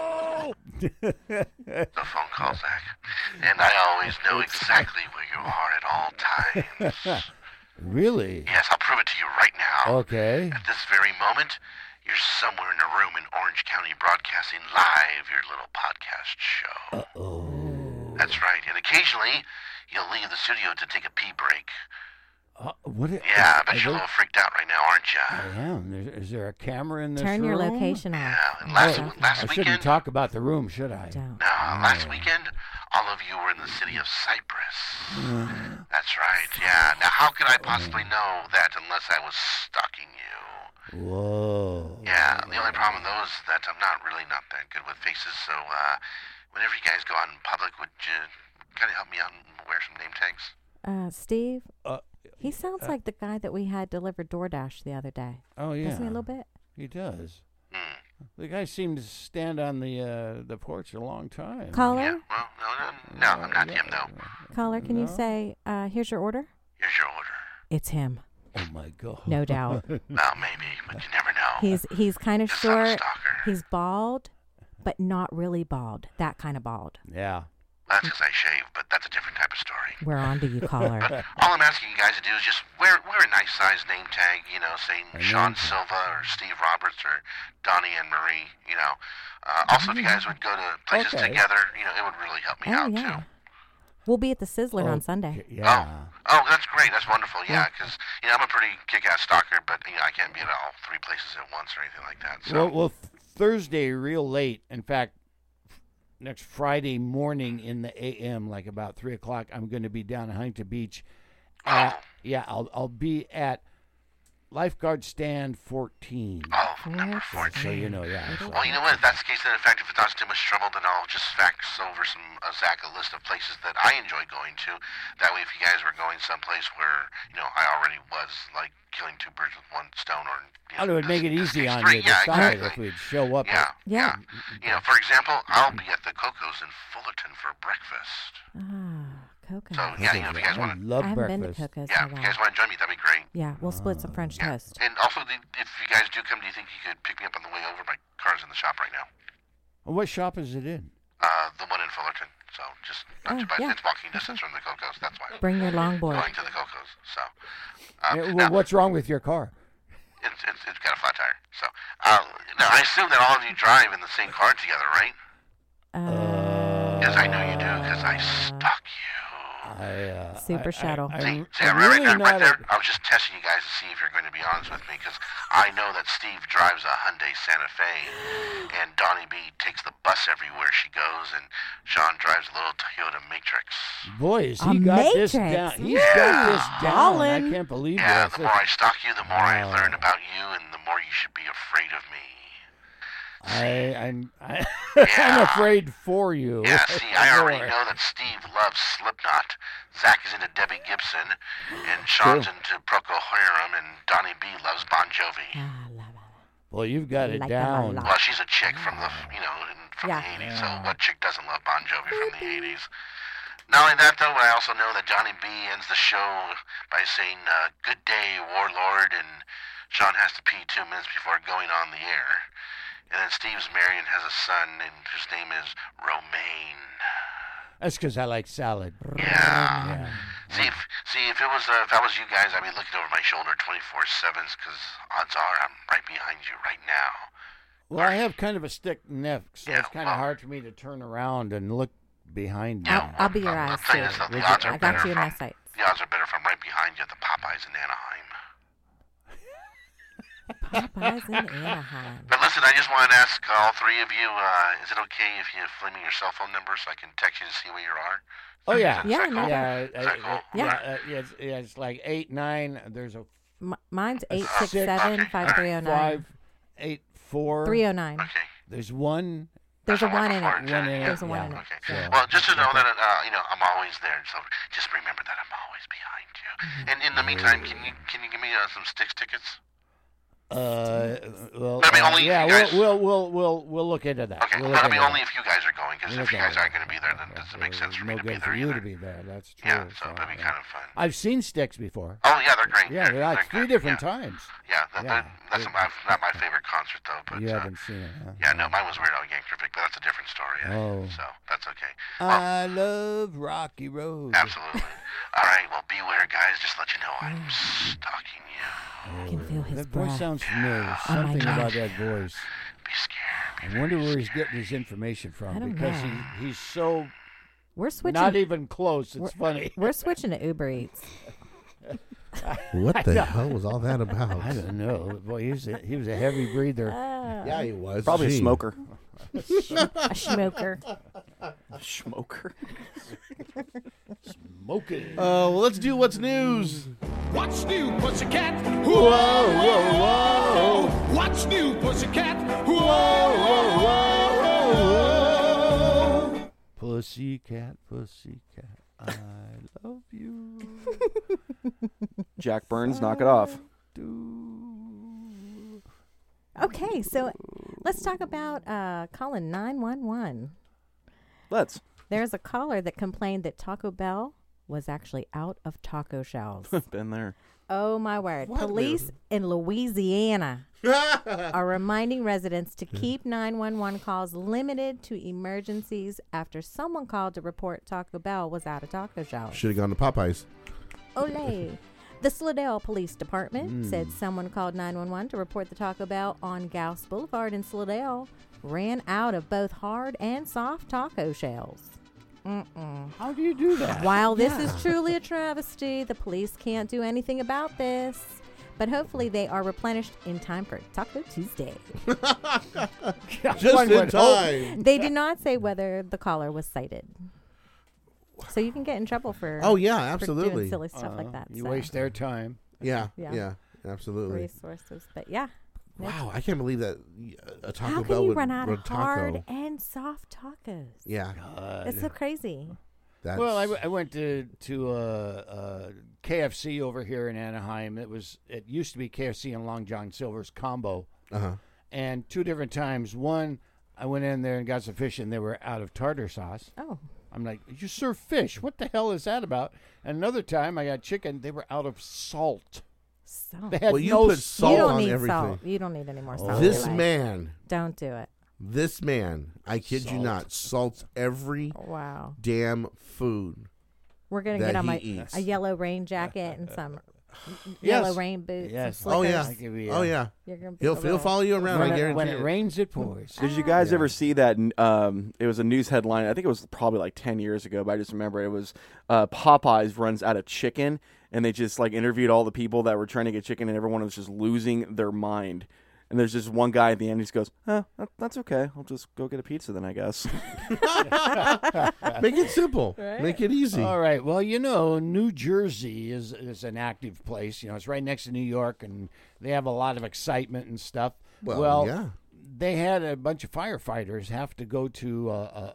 the phone call, Zach. And I always know exactly where you are at all times. Really? Yes, I'll prove it to you right now. Okay. At this very moment, you're somewhere in a room in Orange County broadcasting live your little podcast show. Uh-oh. That's right. And occasionally, you'll leave the studio to take a pee break. Yeah, I bet you're a little freaked out right now, aren't you? I am. Is there a camera in this Turn room? your location on. Yeah, and last I weekend... shouldn't talk about the room, should I? Don't. No, last weekend, all of you were in the city of Cyprus. That's right, yeah. Now, how could I possibly know that unless I was stalking you? Whoa. Yeah, the only problem, though, is that I'm not that good with faces, so whenever you guys go out in public, would you kind of help me out and wear some name tags? Steve, he sounds like the guy that we had deliver DoorDash the other day. Oh, yeah. Doesn't he a little bit? He does. The guy seemed to stand on the porch a long time. Caller? Yeah, well, no, I'm not him, though. Caller, can you say, here's your order? Here's your order. It's him. Oh, my God. No doubt. Well, maybe, but you never know. He's kind of Just not a short. stalker. He's bald, but not really bald. That kind of bald. Yeah. That's because I shave, but that's a different type of story. We're on to you, caller. All I'm asking you guys to do is just wear a nice size name tag, saying Sean Silva or Steve Roberts or Donnie and Marie, Also, if you guys would go to places together, it would really help me out, too. We'll be at the Sizzler on Sunday. Yeah. Oh, that's great. That's wonderful. Yeah, because, I'm a pretty kick-ass stalker, but, I can't be at all 3 places at once or anything like that. So. Well, Thursday, real late. In fact, next Friday morning in the a.m., like about 3 o'clock, I'm going to be down at Huntington Beach. I'll be at Lifeguard Stand 14. Oh, number 14. So you know, So. Well, you know what? If that's the case, then in fact, if it's not too much trouble, then I'll just fax over Zach a list of places that I enjoy going to. That way, if you guys were going someplace where, I already was, like, killing two birds with one stone, or, it would make it easy on you to stop it if we'd show up. Yeah. For example, I'll be at the Coco's in Fullerton for breakfast. Coco's. So, if you guys want to... love I haven't breakfast. been to Coco's. Yeah, if you guys want to join me, that'd be great. Yeah, we'll split some French toast. And also, if you guys do come, do you think you could pick me up on the way over? My car's in the shop right now. What shop is it in? The one in Fullerton. So just not too bad. It's walking distance from the Coco's. That's why. Bring your longboard. Going to the Coco's. So. What's wrong with your car? It's got a flat tire. So now I assume that all of you drive in the same car together, right? Yes, I know you do because I stalk you. Super shuttle. See, right there. I was just testing you guys to see if you're going to be honest with me, because I know that Steve drives a Hyundai Santa Fe, and Donnie B takes the bus everywhere she goes, and Sean drives a little Toyota Matrix. Boy, has he got this down. He's got this down. I can't believe it. Yeah, the more I stalk you, the more I learn about you, and the more you should be afraid of me. I'm afraid for you. Yeah, see, I already know that Steve loves Slipknot, Zach is into Debbie Gibson, and Sean's into Procol Harum, and Donnie B loves Bon Jovi. Well, you've got it down. Well, she's a chick from the, from the 80s, so what chick doesn't love Bon Jovi from the 80s? Not only that, though, I also know that Johnny B ends the show by saying, good day, warlord, and Sean has to pee 2 minutes before going on the air. And then Steve's married and has a son, and his name is Romaine. That's because I like salad. Yeah. See, if I was you guys, I'd be looking over my shoulder 24/7, because odds are I'm right behind you right now. Well, I have kind of a stick neck, so it's kind of hard for me to turn around and look behind me. I'll be your eyes, too. I got you in my sights. The odds are better if I'm right behind you at the Popeyes in Anaheim. Popeyes in Anaheim. But listen, I just wanted to ask all three of you, is it okay if you flame me your cell phone number so I can text you to see where you are? Oh, yeah. It's like 89. There's a... Mine's 867-5309. 584. 309. Okay. There's one... There's a one in it. There's a one in it. Okay. So. Well, just to know that, I'm always there. So just remember that I'm always behind you. And in the meantime, can you give me some Styx tickets? Well, I mean, only if you guys... we'll look into that. Okay, we'll but I mean, only if you guys are going, because if you guys aren't going to be there, then it doesn't make sense for me to be there for you either. to be there. That's true. Yeah, so that'd be kind of fun. I've seen Styx before. Oh yeah, they're great. Yeah, they're like three different times. Yeah, that's not my favorite concert though. But you haven't seen it, huh? Yeah, no, mine was Weird Al Yankovic, but that's a different story. So that's okay. I love Rocky Road. Absolutely. All right, well, beware, guys. Just let you know I'm stalking you. I can feel his that breath. voice sounds familiar. Something about that voice. Be scared. I wonder where he's getting his information from, because he's so we're switching. Not even close. It's funny. We're switching to Uber Eats. What the hell was all that about? I don't know. Boy, he was a heavy breather. Yeah, he was. Probably a smoker. A smoker. A smoker. Smoking. Well, let's do what's news. What's new, pussycat? Whoa, whoa, whoa. What's new, pussycat? Whoa, whoa, whoa, whoa. Pussycat, pussycat, I love you. Jack Burns, knock it off. Okay, so let's talk about calling 911. Let's. There's a caller that complained that Taco Bell was actually out of taco shells. Been there. Oh, my word. Police in Louisiana are reminding residents to keep 911 calls limited to emergencies after someone called to report Taco Bell was out of taco shells. Should have gone to Popeyes. Olay. The Slidell Police Department said someone called 911 to report the Taco Bell on Gauss Boulevard in Slidell ran out of both hard and soft taco shells. How do you do that? While this is truly a travesty, the police can't do anything about this. But hopefully they are replenished in time for Taco Tuesday. Just One in would hope. time. They did not say whether the caller was cited. So you can get in trouble for Oh, yeah, for absolutely. doing silly stuff like that. You so. waste their time. Yeah, Yeah. yeah, absolutely. resources. But yeah. Nick, Wow, I can't believe that a Taco how Bell can you would run out of taco. hard and soft tacos? Yeah, It's so crazy. that's Well, I went to KFC over here in Anaheim. It used to be KFC and Long John Silver's combo. uh-huh. And 2 different times. One, I went in there and got some fish, and they were out of tartar sauce. Oh. I'm like, you serve fish? What the hell is that about? And another time, I got chicken. They were out of salt. Salt. They had Well, you no put salt. You don't on need everything. salt. You don't need any more salt. This You're right. man, Don't do it. I kid you not, salts every Wow. damn food. We're gonna that get on he eats. a yellow rain jacket and some Yes. yellow rain boots. Yes. And Oh yeah, slickers. give you oh yeah. You're gonna be He'll a little- follow you around. I guarantee When it it. rains, it pours. Did you guys Yeah. ever see that? It was a news headline. I think it was probably like 10 years ago, but I just remember it was Popeyes runs out of chicken, and they just like interviewed all the people that were trying to get chicken, and everyone was just losing their mind. And there's just one guy at the end who just goes, that's okay. I'll just go get a pizza then, I guess. Make it simple. Right. Make it easy. All right. Well, New Jersey is an active place. It's right next to New York, and they have a lot of excitement and stuff. Well, yeah. They had a bunch of firefighters have to go to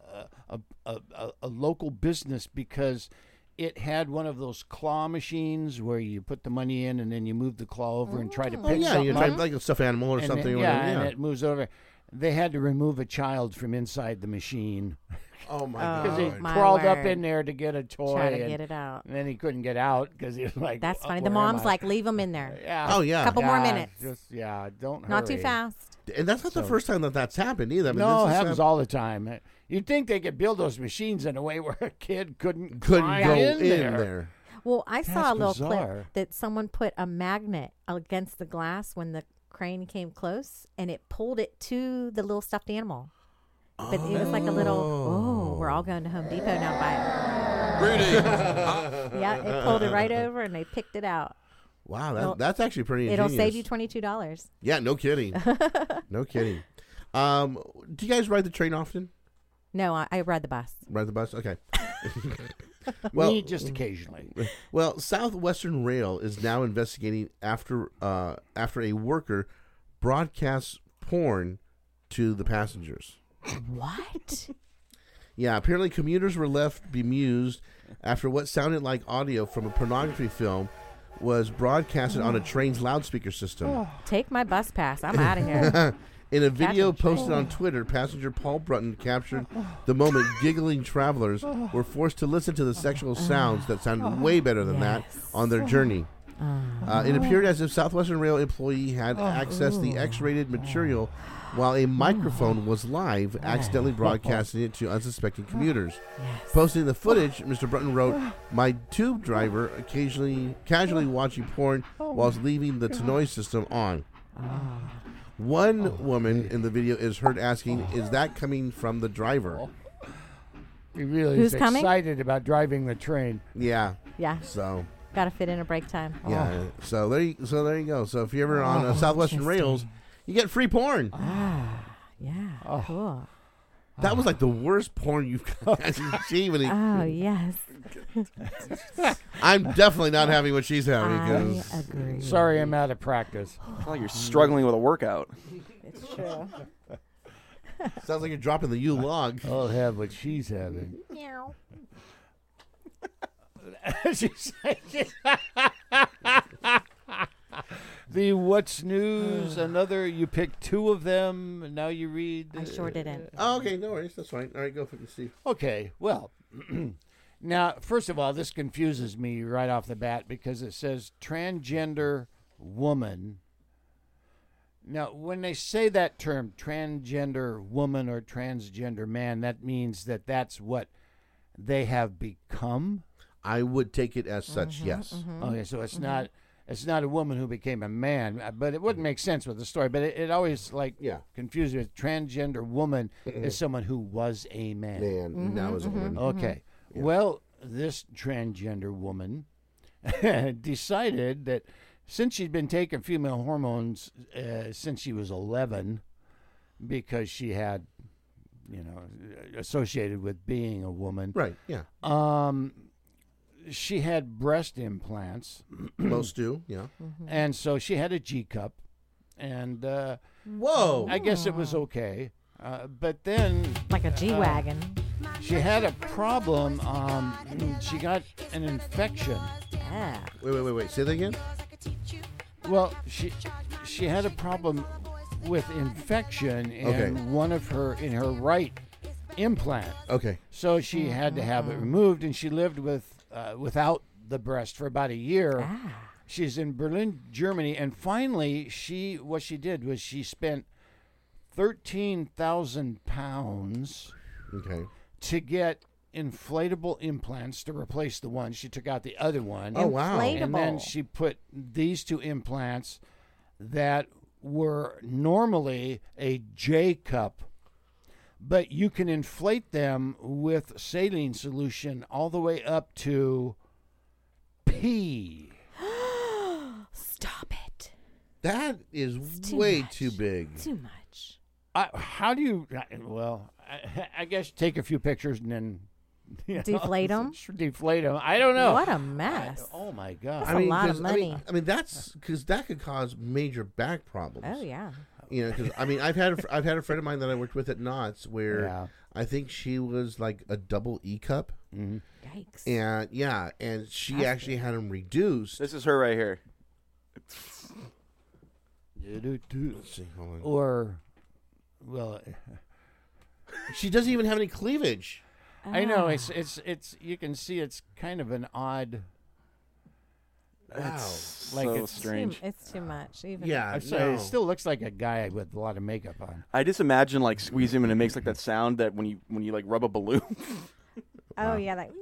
a local business because it had one of those claw machines where you put the money in and then you move the claw over and try to Oh pick yeah, something you try up. like a stuffed animal or And something. it- or yeah, whatever, and it moves over. They had to remove a child from inside the machine Oh my because he god. my crawled up word. in there to get a toy. Try to and, get it out. and then he couldn't get out because he was like, That's funny. where The am mom's I?" like, leave them in there. yeah. Oh yeah. Couple more Yeah, minutes. Don't Not too hurry. fast. And that's not the first time that's happened either. I mean, No, it this is, happens all the time. You'd think they could build those machines in a way where a kid couldn't couldn't climb go in in there. there. Well, I saw a That's little bizarre. clip that someone put a magnet against the glass when the crane came close, and it pulled it to the little stuffed animal. But it was like a little, we're all going to Home Depot now to buy it. Yeah, it pulled it right over, and they picked it out. Wow, It'll- that's actually pretty It'll ingenious. save you $22. Yeah, no kidding. No kidding. Do you guys ride the train often? No, I ride the bus. Ride the bus? Okay. Me just occasionally. Well, Southwestern Rail is now investigating after a worker broadcasts porn to the passengers. What? Yeah, apparently commuters were left bemused after what sounded like audio from a pornography film was broadcasted on a train's loudspeaker system. Take my bus pass. I'm out of here. In a video Catching train. posted on Twitter, passenger Paul Brunton captured the moment giggling travelers were forced to listen to the sexual sounds that sounded way better than that on their journey. It appeared as if Southwestern Rail employee had accessed the X-rated material while a microphone was live, accidentally broadcasting it to unsuspecting commuters. Posting the footage, Mr. Brunton wrote, "My tube driver casually watching porn whilst leaving the Tannoy system on." One woman in the video is heard asking, "Is that coming from the driver?" He really Who's is coming? excited about driving the train. Yeah. Yeah. So Got to fit in a break time. yeah. So there you go. So if you're ever on Southwestern Rails, you get free porn. Yeah. Cool. That was like the worst porn you've seen. Oh, yes. I'm definitely not having what she's having. I 'cause agree. Sorry, I'm out of practice. It's like you're struggling with a workout. It's true. sounds like you're dropping the U log. I'll have what she's having. Meow. She's the What's News, another, you picked two of them, and now you read. I sure didn't. Oh, okay, no worries. That's fine. All right, go for it, Steve. Okay, well, now, first of all, this confuses me right off the bat because it says transgender woman. Now, when they say that term, transgender woman or transgender man, that means that that's what they have become? I would take it as such, yes. Okay, so it's not a woman who became a man, but it wouldn't make sense with the story. But it always confused me. Transgender woman is someone who was a man. Man, now is a woman. Okay. Well, this transgender woman decided that since she'd been taking female hormones since she was 11, because she had, associated with being a woman. Right, yeah. She had breast implants. Most do, yeah. And so she had a G cup. And whoa, I guess it was okay. But then, like a G-Wagon. She had a problem. She got an infection. Yeah. Wait. Say that again. Well, she had a problem with infection in one of her her right implant. Okay. So she had to have it removed, and she lived without the breast for about a year. She's in Berlin, Germany, and finally, what she did was she spent 13,000 pounds to get inflatable implants to replace the one. She took out the other one. Oh, wow. And then she put these two implants that were normally a J cup, but you can inflate them with saline solution all the way up to P. Stop it. That is way too big. Too much. How do you? Well, I guess take a few pictures and then deflate them. Deflate them. I don't know. What a mess! Oh my God! That's a lot of money. I mean, that's because that could cause major back problems. Oh yeah. Because I've had a friend of mine that I worked with at Knott's where I think she was like a double E cup. Yikes! And she actually had them reduced. This is her right here. Let's see, hold on. Or, well, she doesn't even have any cleavage. I know it's you can see it's kind of an odd. Wow, it's strange. It's too much. Even it still looks like a guy with a lot of makeup on. I just imagine like squeeze him and it makes like that sound that when you like rub a balloon. Oh yeah, like.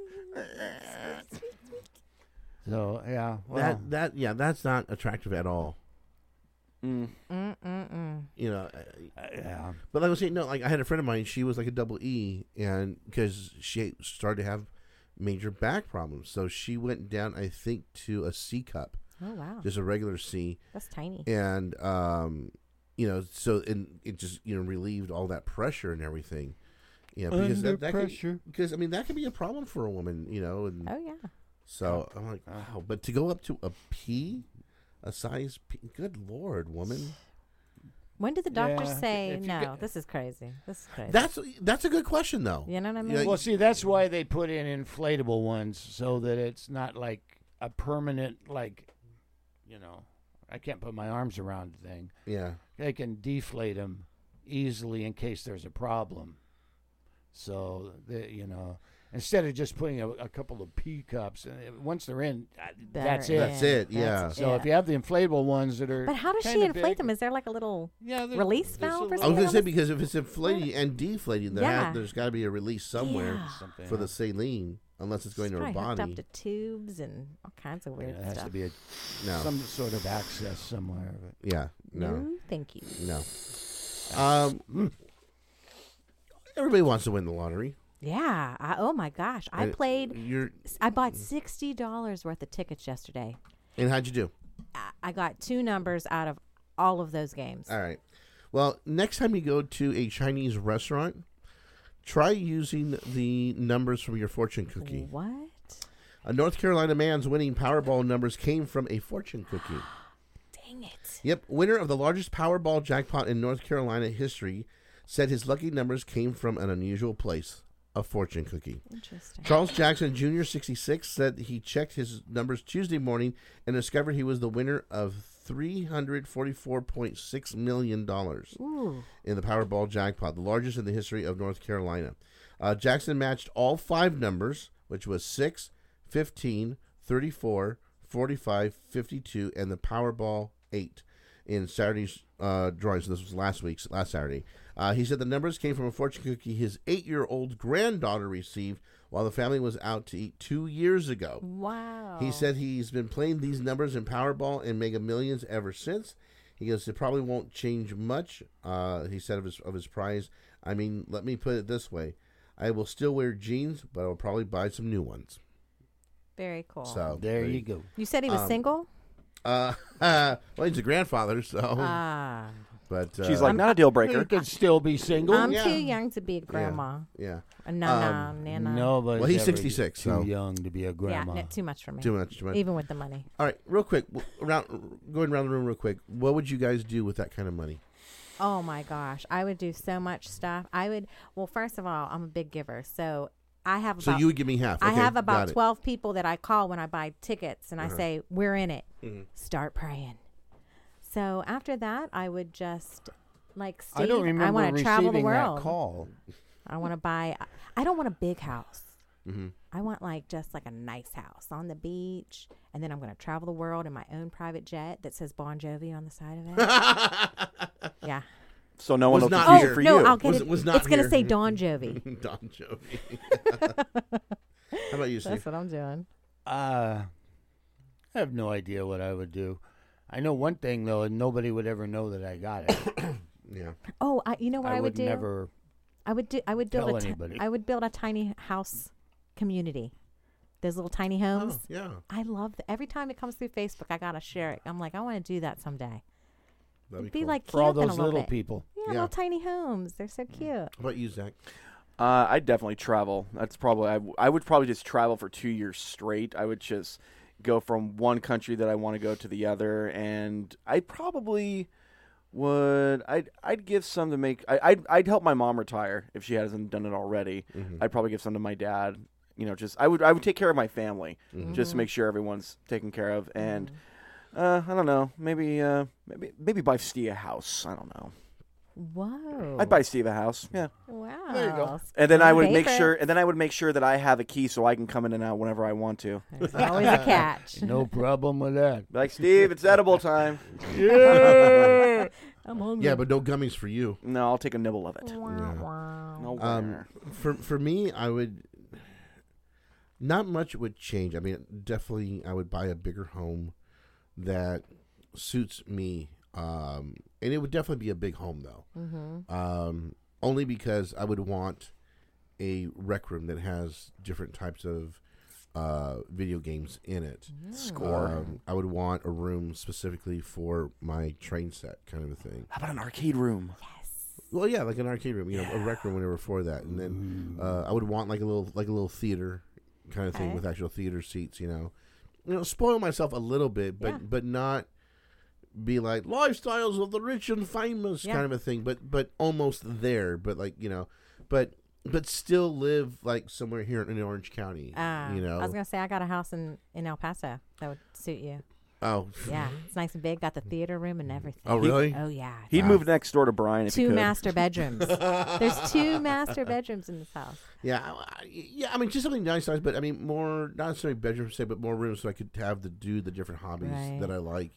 So yeah, well, that's not attractive at all. Yeah. But like I was saying, I had a friend of mine. She was like a double E, and because she started to have major back problems, so she went down, I think, to a C cup. Oh wow! Just a regular C. That's tiny. And so it just relieved all that pressure and everything. Yeah, because because that could be a problem for a woman, And, oh yeah. So I'm like, wow, but to go up to a P. A size P? Good Lord, woman. When did the doctor say no? This is crazy. This is crazy. That's a good question, though. You know what I mean? Well, see, that's why they put in inflatable ones so that it's not like a permanent, I can't put my arms around the thing. Yeah. They can deflate them easily in case there's a problem. So, instead of just putting a couple of P cups, once they're in, that's it. That's it, yeah. So if you have the inflatable ones that are But how does she inflate them? Is there like a little release valve or something? I was going to say, because if it's inflating and deflating, there's got to be a release somewhere for the saline, unless it's going to her body. Hooked up to tubes and all kinds of weird stuff. There has to be some sort of access somewhere. But. Yeah, no. Thank you. No. Everybody wants to win the lottery. Yeah. Oh my gosh. I bought $60 worth of tickets yesterday. And how'd you do? I got 2 numbers out of all of those games. All right. Well, next time you go to a Chinese restaurant, try using the numbers from your fortune cookie. What? A North Carolina man's winning Powerball numbers came from a fortune cookie. Dang it. Yep. Winner of the largest Powerball jackpot in North Carolina history said his lucky numbers came from an unusual place. A fortune cookie. Interesting. Charles Jackson Jr., 66, said he checked his numbers Tuesday morning and discovered he was the winner of $344.6 million in the Powerball jackpot, the largest in the history of North Carolina. Jackson matched all 5 numbers, which was 6, 15, 34, 45, 52, and the Powerball 8 in Saturday's drawing. So this was last Saturday. He said the numbers came from a fortune cookie his 8-year-old granddaughter received while the family was out to eat 2 years ago. Wow. He said he's been playing these numbers in Powerball and Mega Millions ever since. He goes, it probably won't change much, he said of his prize. I mean, let me put it this way. I will still wear jeans, but I'll probably buy some new ones. Very cool. So there you go. You said he was single? Well, he's a grandfather, so. But She's like, not a deal breaker. You could still be single. I'm too young to be a grandma. Yeah. Nana. Nobody's Well, he's ever 66, Too so young to be a grandma. Yeah, too much for me. Too much. Even with the money. All right, real quick, going around the room real quick. What would you guys do with that kind of money? Oh my gosh, I would do so much stuff. Well, first of all, I'm a big giver, so I have about. So you would give me half. I Okay, have got about it. 12 people that I call when I buy tickets, and I Uh-huh. say, "We're in it. Mhm. Start praying." So after that, I would just like Steve. I don't remember want to travel the receiving that world. call. I want to buy. I don't want a big house. Mm-hmm. I want like just like a nice house on the beach, and then I'm going to travel the world in my own private jet that says Bon Jovi on the side of it. Yeah. So no one Was will not confuse here. it for No, you. I'll get it. Was not It's going to here. say Don Jovi. Don Jovi. How about you, Steve? That's what I'm doing. I have no idea what I would do. I know one thing though, and nobody would ever know that I got it. Yeah. Oh, you know what I would do? Never. I would tell build anybody. I would build a tiny house community. Those little tiny homes. Oh, yeah. I love every time it comes through Facebook, I gotta share it. I'm like, I want to do that someday. That'd It'd be cool. like For all camping those a little little bit. people. Yeah, little tiny homes. They're so cute. How about you, Zach? I'd definitely travel. That's probably I would probably just travel for 2 years straight. I would just go from one country that I want to go to the other, and I probably would. I'd give some to make. I'd help my mom retire if she hasn't done it already. Mm-hmm. I'd probably give some to my dad. You know, just I would take care of my family Mm-hmm. just to make sure everyone's taken care of, and I don't know, maybe buy Steve a house. I don't know. Whoa. I'd buy Steve a house. Yeah. Wow. There you go. And then I would make Favorite. sure. And then I would make sure that I have a key so I can come in and out whenever I want to. There's always a catch. No problem with that. Like, Steve, it's edible time. Yeah. I'm hungry. Yeah, but no gummies for you. No, I'll take a nibble of it. Yeah. Nowhere. For me, I would. Not much would change. I mean, definitely, I would buy a bigger home that suits me. And it would definitely be a big home, though. Mm-hmm. Only because I would want a rec room that has different types of video games in it. Score. I would want a room specifically for my train set kind of a thing. How about an arcade room? Well, yeah, like an arcade room, a rec room, whatever, for that. And then I would want like a little theater kind of thing Okay. with actual theater seats. Spoil myself a little bit, but not be like lifestyles of the rich and famous kind of a thing. But almost there. But like but still live like somewhere here in Orange County. I was gonna say I got a house in El Paso that would suit you. Oh, Yeah, it's nice and big. Got the theater room and everything. Oh, really? Oh yeah. He'd move next door to Brian if he 2 could. master bedrooms. There's 2 master bedrooms in this house. Yeah. I mean, just something nice, but I mean, more not necessarily bedrooms, but more rooms so I could have to do the different hobbies Right. that I like.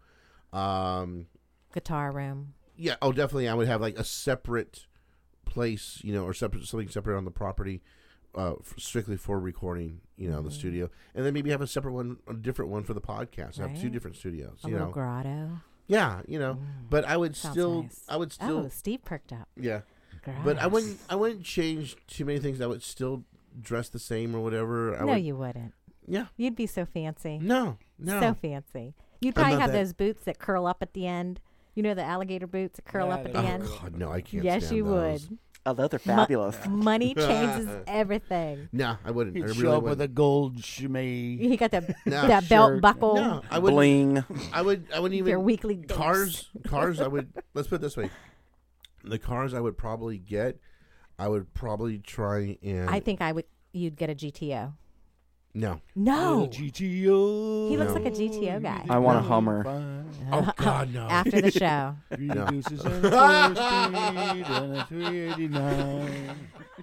Guitar room. Yeah. Oh, definitely. I would have like a separate place, or something separate on the property, strictly for recording. The studio, and then maybe have a different one for the podcast. I have 2 Right. different studios. A little grotto. Yeah. But I would Sounds still, nice. I would still, Oh, Steve perked up. yeah. Gross. But I wouldn't change too many things. I would still dress the same or whatever. You wouldn't. Yeah. You'd be so fancy. No. So fancy. You'd I'm probably not have that- those boots that curl up at the end. You know the alligator boots that curl up at the end? Oh God, no! I can't. Yes, stand you those. would. Oh, those are fabulous. Money changes everything. No, I wouldn't. He'd I show really up with wouldn't. a gold chemise. He got that No. that belt Shirt. buckle. No, I wouldn't. Bling. I wouldn't even. Your weekly dose. Cars. I would. Let's put it this way: the cars I would probably get, I would probably try and. I think you'd get a GTO. No. No. GTO. He looks like a GTO guy. I want a Hummer. Oh God, no. After the show. 3 deuces and a 4-speed and a 389.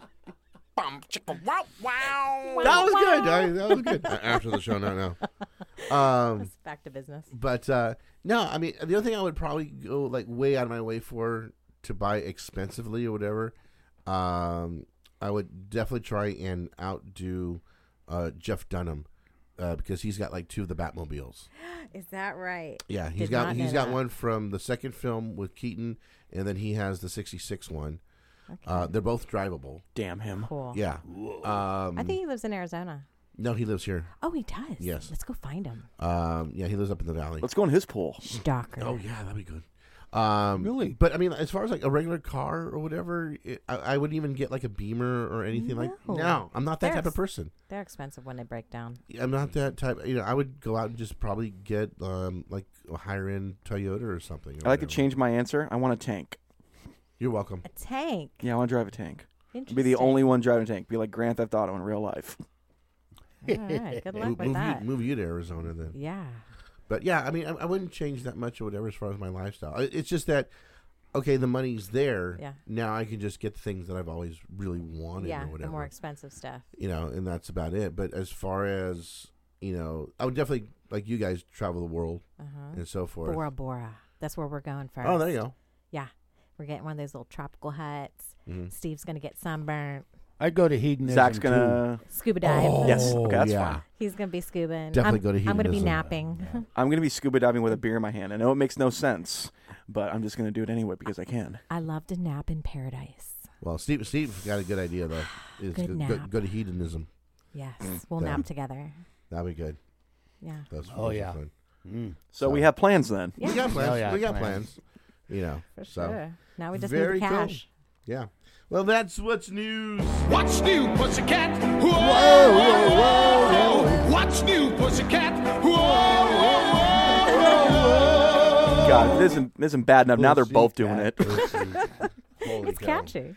That was good. That was good. After the show, no. Let's back to business. But no, I mean the other thing I would probably go like way out of my way for to buy expensively or whatever. I would definitely try and outdo Jeff Dunham because he's got like 2 of the Batmobiles. Is that right? Yeah, he's Did not know got that. one from the second film with Keaton, and then he has the '66 one. Okay. They're both drivable. Damn him. Cool. Yeah. I think he lives in Arizona. No, he lives here. Oh, he does? Yes. Let's go find him. Yeah, he lives up in the valley. Let's go in his pool. Stalker. Oh yeah, that'd be good. Really? But I mean, as far as like a regular car or whatever, I wouldn't even get like a Beamer or anything like. No, I'm not that type of person. They're expensive when they break down. I'm not that type. I would go out and just probably get like a higher end Toyota or something. Or I like to change my answer. I want a tank. You're welcome. A tank. Yeah, I want to drive a tank. Interesting. Be the only one driving a tank. Be like Grand Theft Auto in real life. All right. Good luck with that. Move you to Arizona then. Yeah. But yeah, I mean, I wouldn't change that much or whatever as far as my lifestyle. It's just that, okay, the money's there. Yeah. Now I can just get the things that I've always really wanted or whatever. The more expensive stuff. And that's about it. But as far as, I would definitely, like you guys, travel the world and so forth. Bora Bora. That's where we're going first. Oh, there you go. Yeah. We're getting one of those little tropical huts. Mm-hmm. Steve's going to get sunburned. I'd go to hedonism. Zach's going to... Scuba dive. Yes. Okay, that's fine. He's going to be scuba. Definitely go to hedonism. I'm going to be napping. I'm going to be scuba diving with a beer in my hand. I know it makes no sense, but I'm just going to do it anyway because I can. I love to nap in paradise. Well, Steve got a good idea, though. Good nap. Go to hedonism. Yes. We'll nap together. That'd be good. Yeah. That's yeah. fun. So we have plans then. We got plans. Oh, yeah, we got plans. For sure. Now we just very need the cash. Cool. Yeah. Well, that's what's news. What's new, pussycat? Whoa, whoa, whoa, whoa. What's new, pussycat? Whoa, whoa, whoa, whoa. God, this isn't bad enough. Now they're both doing it. It's catchy.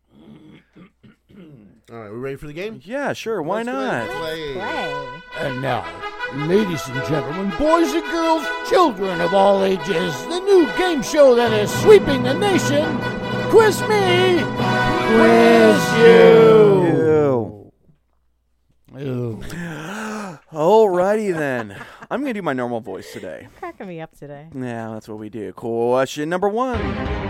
All right, we ready for the game? Yeah, sure. Why not? Play. And now, ladies and gentlemen, boys and girls, children of all ages, the new game show that is sweeping the nation. Quiz me, quiz you. Ew. Alrighty then. I'm going to do my normal voice today. Cracking me up today. Yeah, that's what we do. Question number 1.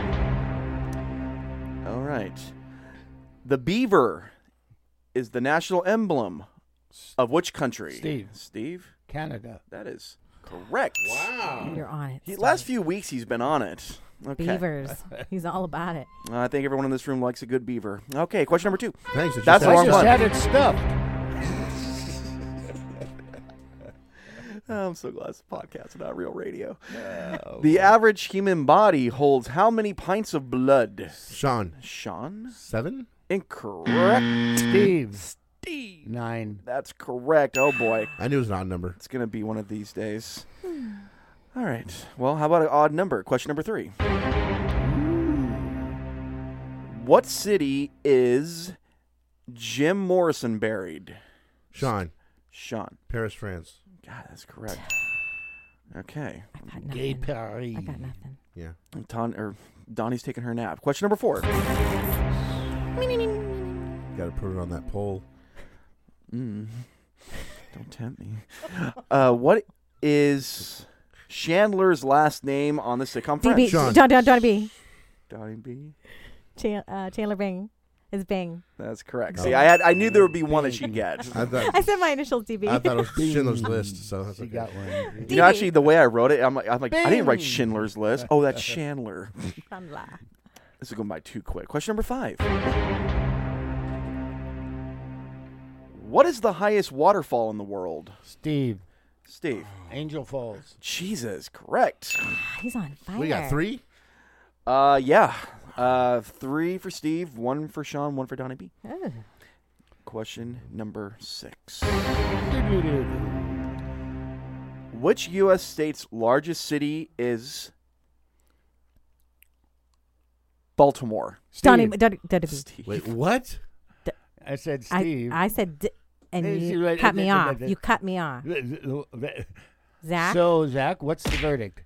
All right. The beaver is the national emblem of which country? Steve? Canada. That is correct. Wow. You're on it. Last few weeks he's been on it. Okay. Beavers. He's all about it. I think everyone in this room likes a good beaver. Okay, question number 2. Thanks. That's the I wrong just one. had it stuffed. I'm so glad it's a podcast and not real radio. The average human body holds how many pints of blood? Sean. 7? Incorrect. Steve. 9. That's correct. Oh, boy. I knew it was an odd number. It's going to be one of these days. All right. Well, how about an odd number? Question number 3. What city is Jim Morrison buried? Sean. Paris, France. God, that's correct. Okay. I got Gay nothing. Paris. I got nothing. Yeah. Donnie's taking her nap. Question number 4. Got to put it on that pole. Don't tempt me. What is Chandler's last name on the sitcom Friends? Sean. Donnie B. Donnie B. Chandler Bing. Is Bing. That's correct. Oh. See, I knew there would be one that she'd get. I said my initials, DB. I thought it was Schindler's List, so that's She okay. got one. You know, actually, the way I wrote it, I'm like, I didn't write Bing. Schindler's List. Oh, that's Chandler. Chandler. This is going by too quick. Question number 5. What is the highest waterfall in the world? Steve. Angel Falls. Jesus, correct. He's on fire. We got 3? Yeah. 3 for Steve, 1 for Sean, 1 for Donnie B. Oh. Question number 6. Which U.S. state's largest city is Baltimore? Donnie Steve. B. Steve. Wait, what? I said Steve. I said, and Hey, you see, cut me off. You cut me off. Zach? So, Zach, what's the verdict?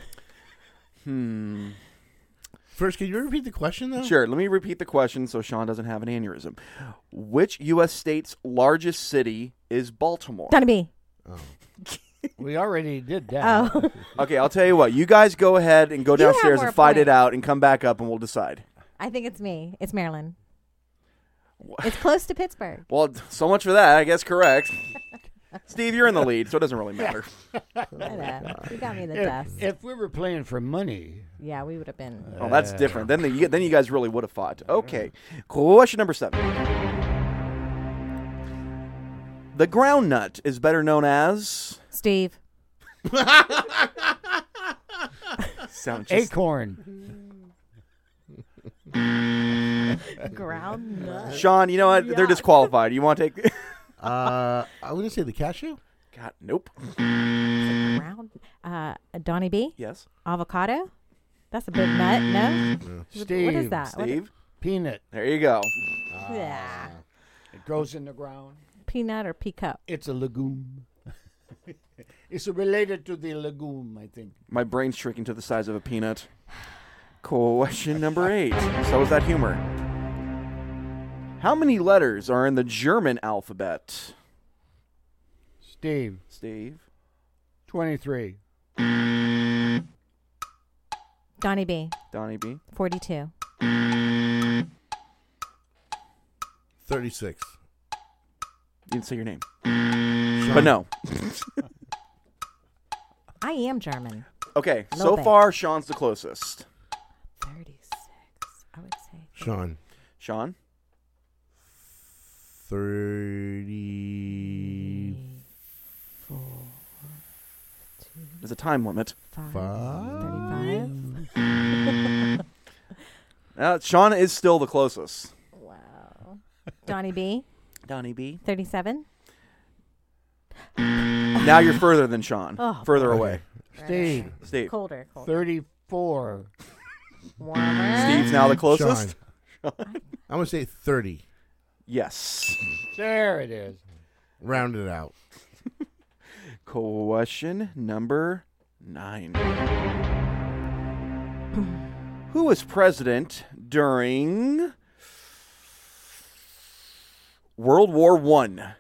First, can you repeat the question, though? Sure. Let me repeat the question so Sean doesn't have an aneurysm. Which U.S. state's largest city is Baltimore? Donnie B. Oh. We already did that. Oh. Okay, I'll tell you what. You guys go ahead and go You have downstairs more and fight it points. out and come back up and we'll decide. I think it's me. It's Maryland. It's close to Pittsburgh. Well, so much for that. I guess correct. Steve, you're in the lead, so it doesn't really matter. You got me the death. If we were playing for money. Yeah, we would have been. Oh, that's different. Then you guys really would have fought. Okay. Question number 7. The ground nut is better known as... Steve. Sound just... Acorn. Ground nut. Sean, you know what? They're disqualified. You want to take... I'm going to say the cashew. God, nope. Ground. Donnie B? Yes. Avocado? That's a big nut, no? Steve. What is that? Steve? Peanut. There you go. Yeah. It grows in the ground. Peanut or pea cup? It's a legume. It's related to the legume, I think. My brain's shrinking to the size of a peanut. Question number 8. So is that humor. How many letters are in the German alphabet? Steve. 22. 23. Donnie B? 42. 36. You didn't say your name. But no. I am German. Okay, Little so bit. far, Sean's the closest. 36, I would say. Sean. 34. There's a time limit. 35. Sean is still the closest. Wow. Donnie B? 37. 37. Now you're further than Sean. Oh. Further away. Steve. Colder. 34. Warmer. Steve's now the closest. I'm going to say 30. Yes. There it is. Round it out. Question number 9. Who was president during World War I?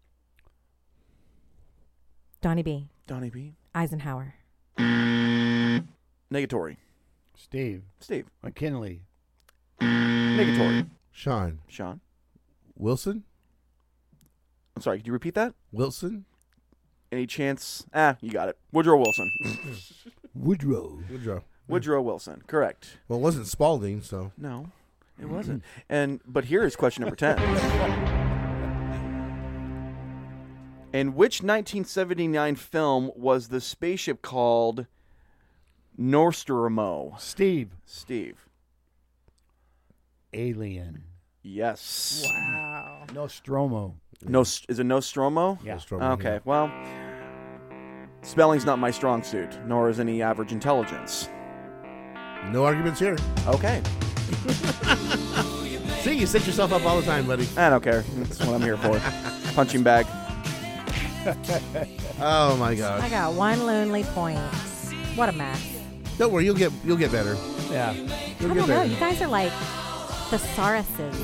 Donnie B? Eisenhower. Negatory. Steve. McKinley. Negatory. Sean. Wilson? I'm sorry, could you repeat that? Wilson? Any chance? You got it. Woodrow Wilson. Woodrow Wilson. Correct. Well, it wasn't Spalding, so. No, it wasn't. But here is question number 10. In which 1979 film was the spaceship called Nostromo? Steve. Alien. Yes. Wow. Nostromo. Is it Nostromo? Yeah. Nostromo, Okay, yeah. well, spelling's not my strong suit, nor is any average intelligence. No arguments here. Okay. See, you set yourself up all the time, buddy. I don't care. That's what I'm here for. Punching bag. Oh, my gosh. I got one lonely point. What a mess. Don't worry, you'll get better. Yeah. I don't know. You guys are like thesauruses.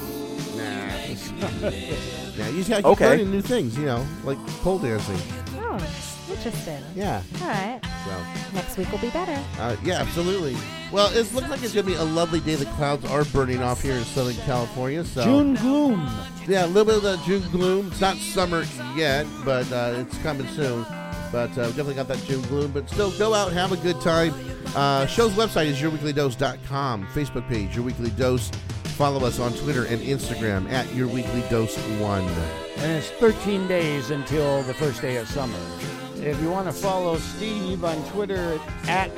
Yeah, you just gotta keep learning new things, like pole dancing. Oh, interesting. Yeah. All right. So. Next week will be better. Yeah, absolutely. Well, it looks like it's going to be a lovely day. The clouds are burning off here in Southern California. So June gloom. Yeah, a little bit of the June gloom. It's not summer yet, but it's coming soon. But definitely got that June gloom. But still, go out and have a good time. Show's website is yourweeklydose.com. Facebook page, Your Weekly Dose. Follow us on Twitter and Instagram at YourWeeklyDose1. And it's 13 days until the first day of summer. If you want to follow Steve on Twitter at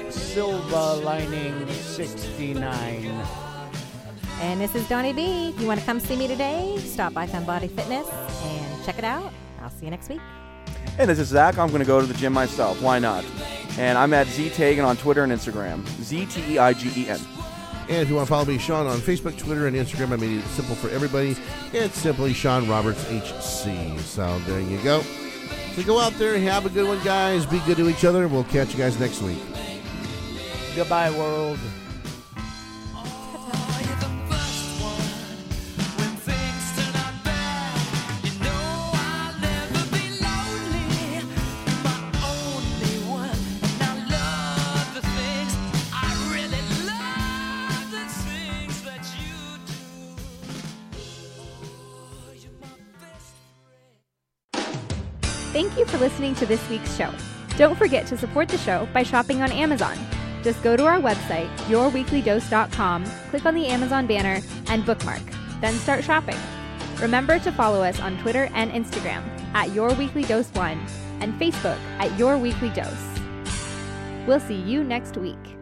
SilvaLining69. And this is Donnie B. If you want to come see me today, stop by Fem Body Fitness and check it out. I'll see you next week. And this is Zach. I'm going to go to the gym myself. Why not? And I'm at ZTagen on Twitter and Instagram. ZTEIGEN. And if you want to follow me, Sean, on Facebook, Twitter, and Instagram, I made it simple for everybody. It's simply Sean Roberts HC. So there you go. So go out there and have a good one, guys. Be good to each other. We'll catch you guys next week. Goodbye, world. Thank you for listening to this week's show. Don't forget to support the show by shopping on Amazon. Just go to our website, yourweeklydose.com, click on the Amazon banner, and bookmark. Then start shopping. Remember to follow us on Twitter and Instagram at YourWeeklyDose1 and Facebook at YourWeeklyDose. We'll see you next week.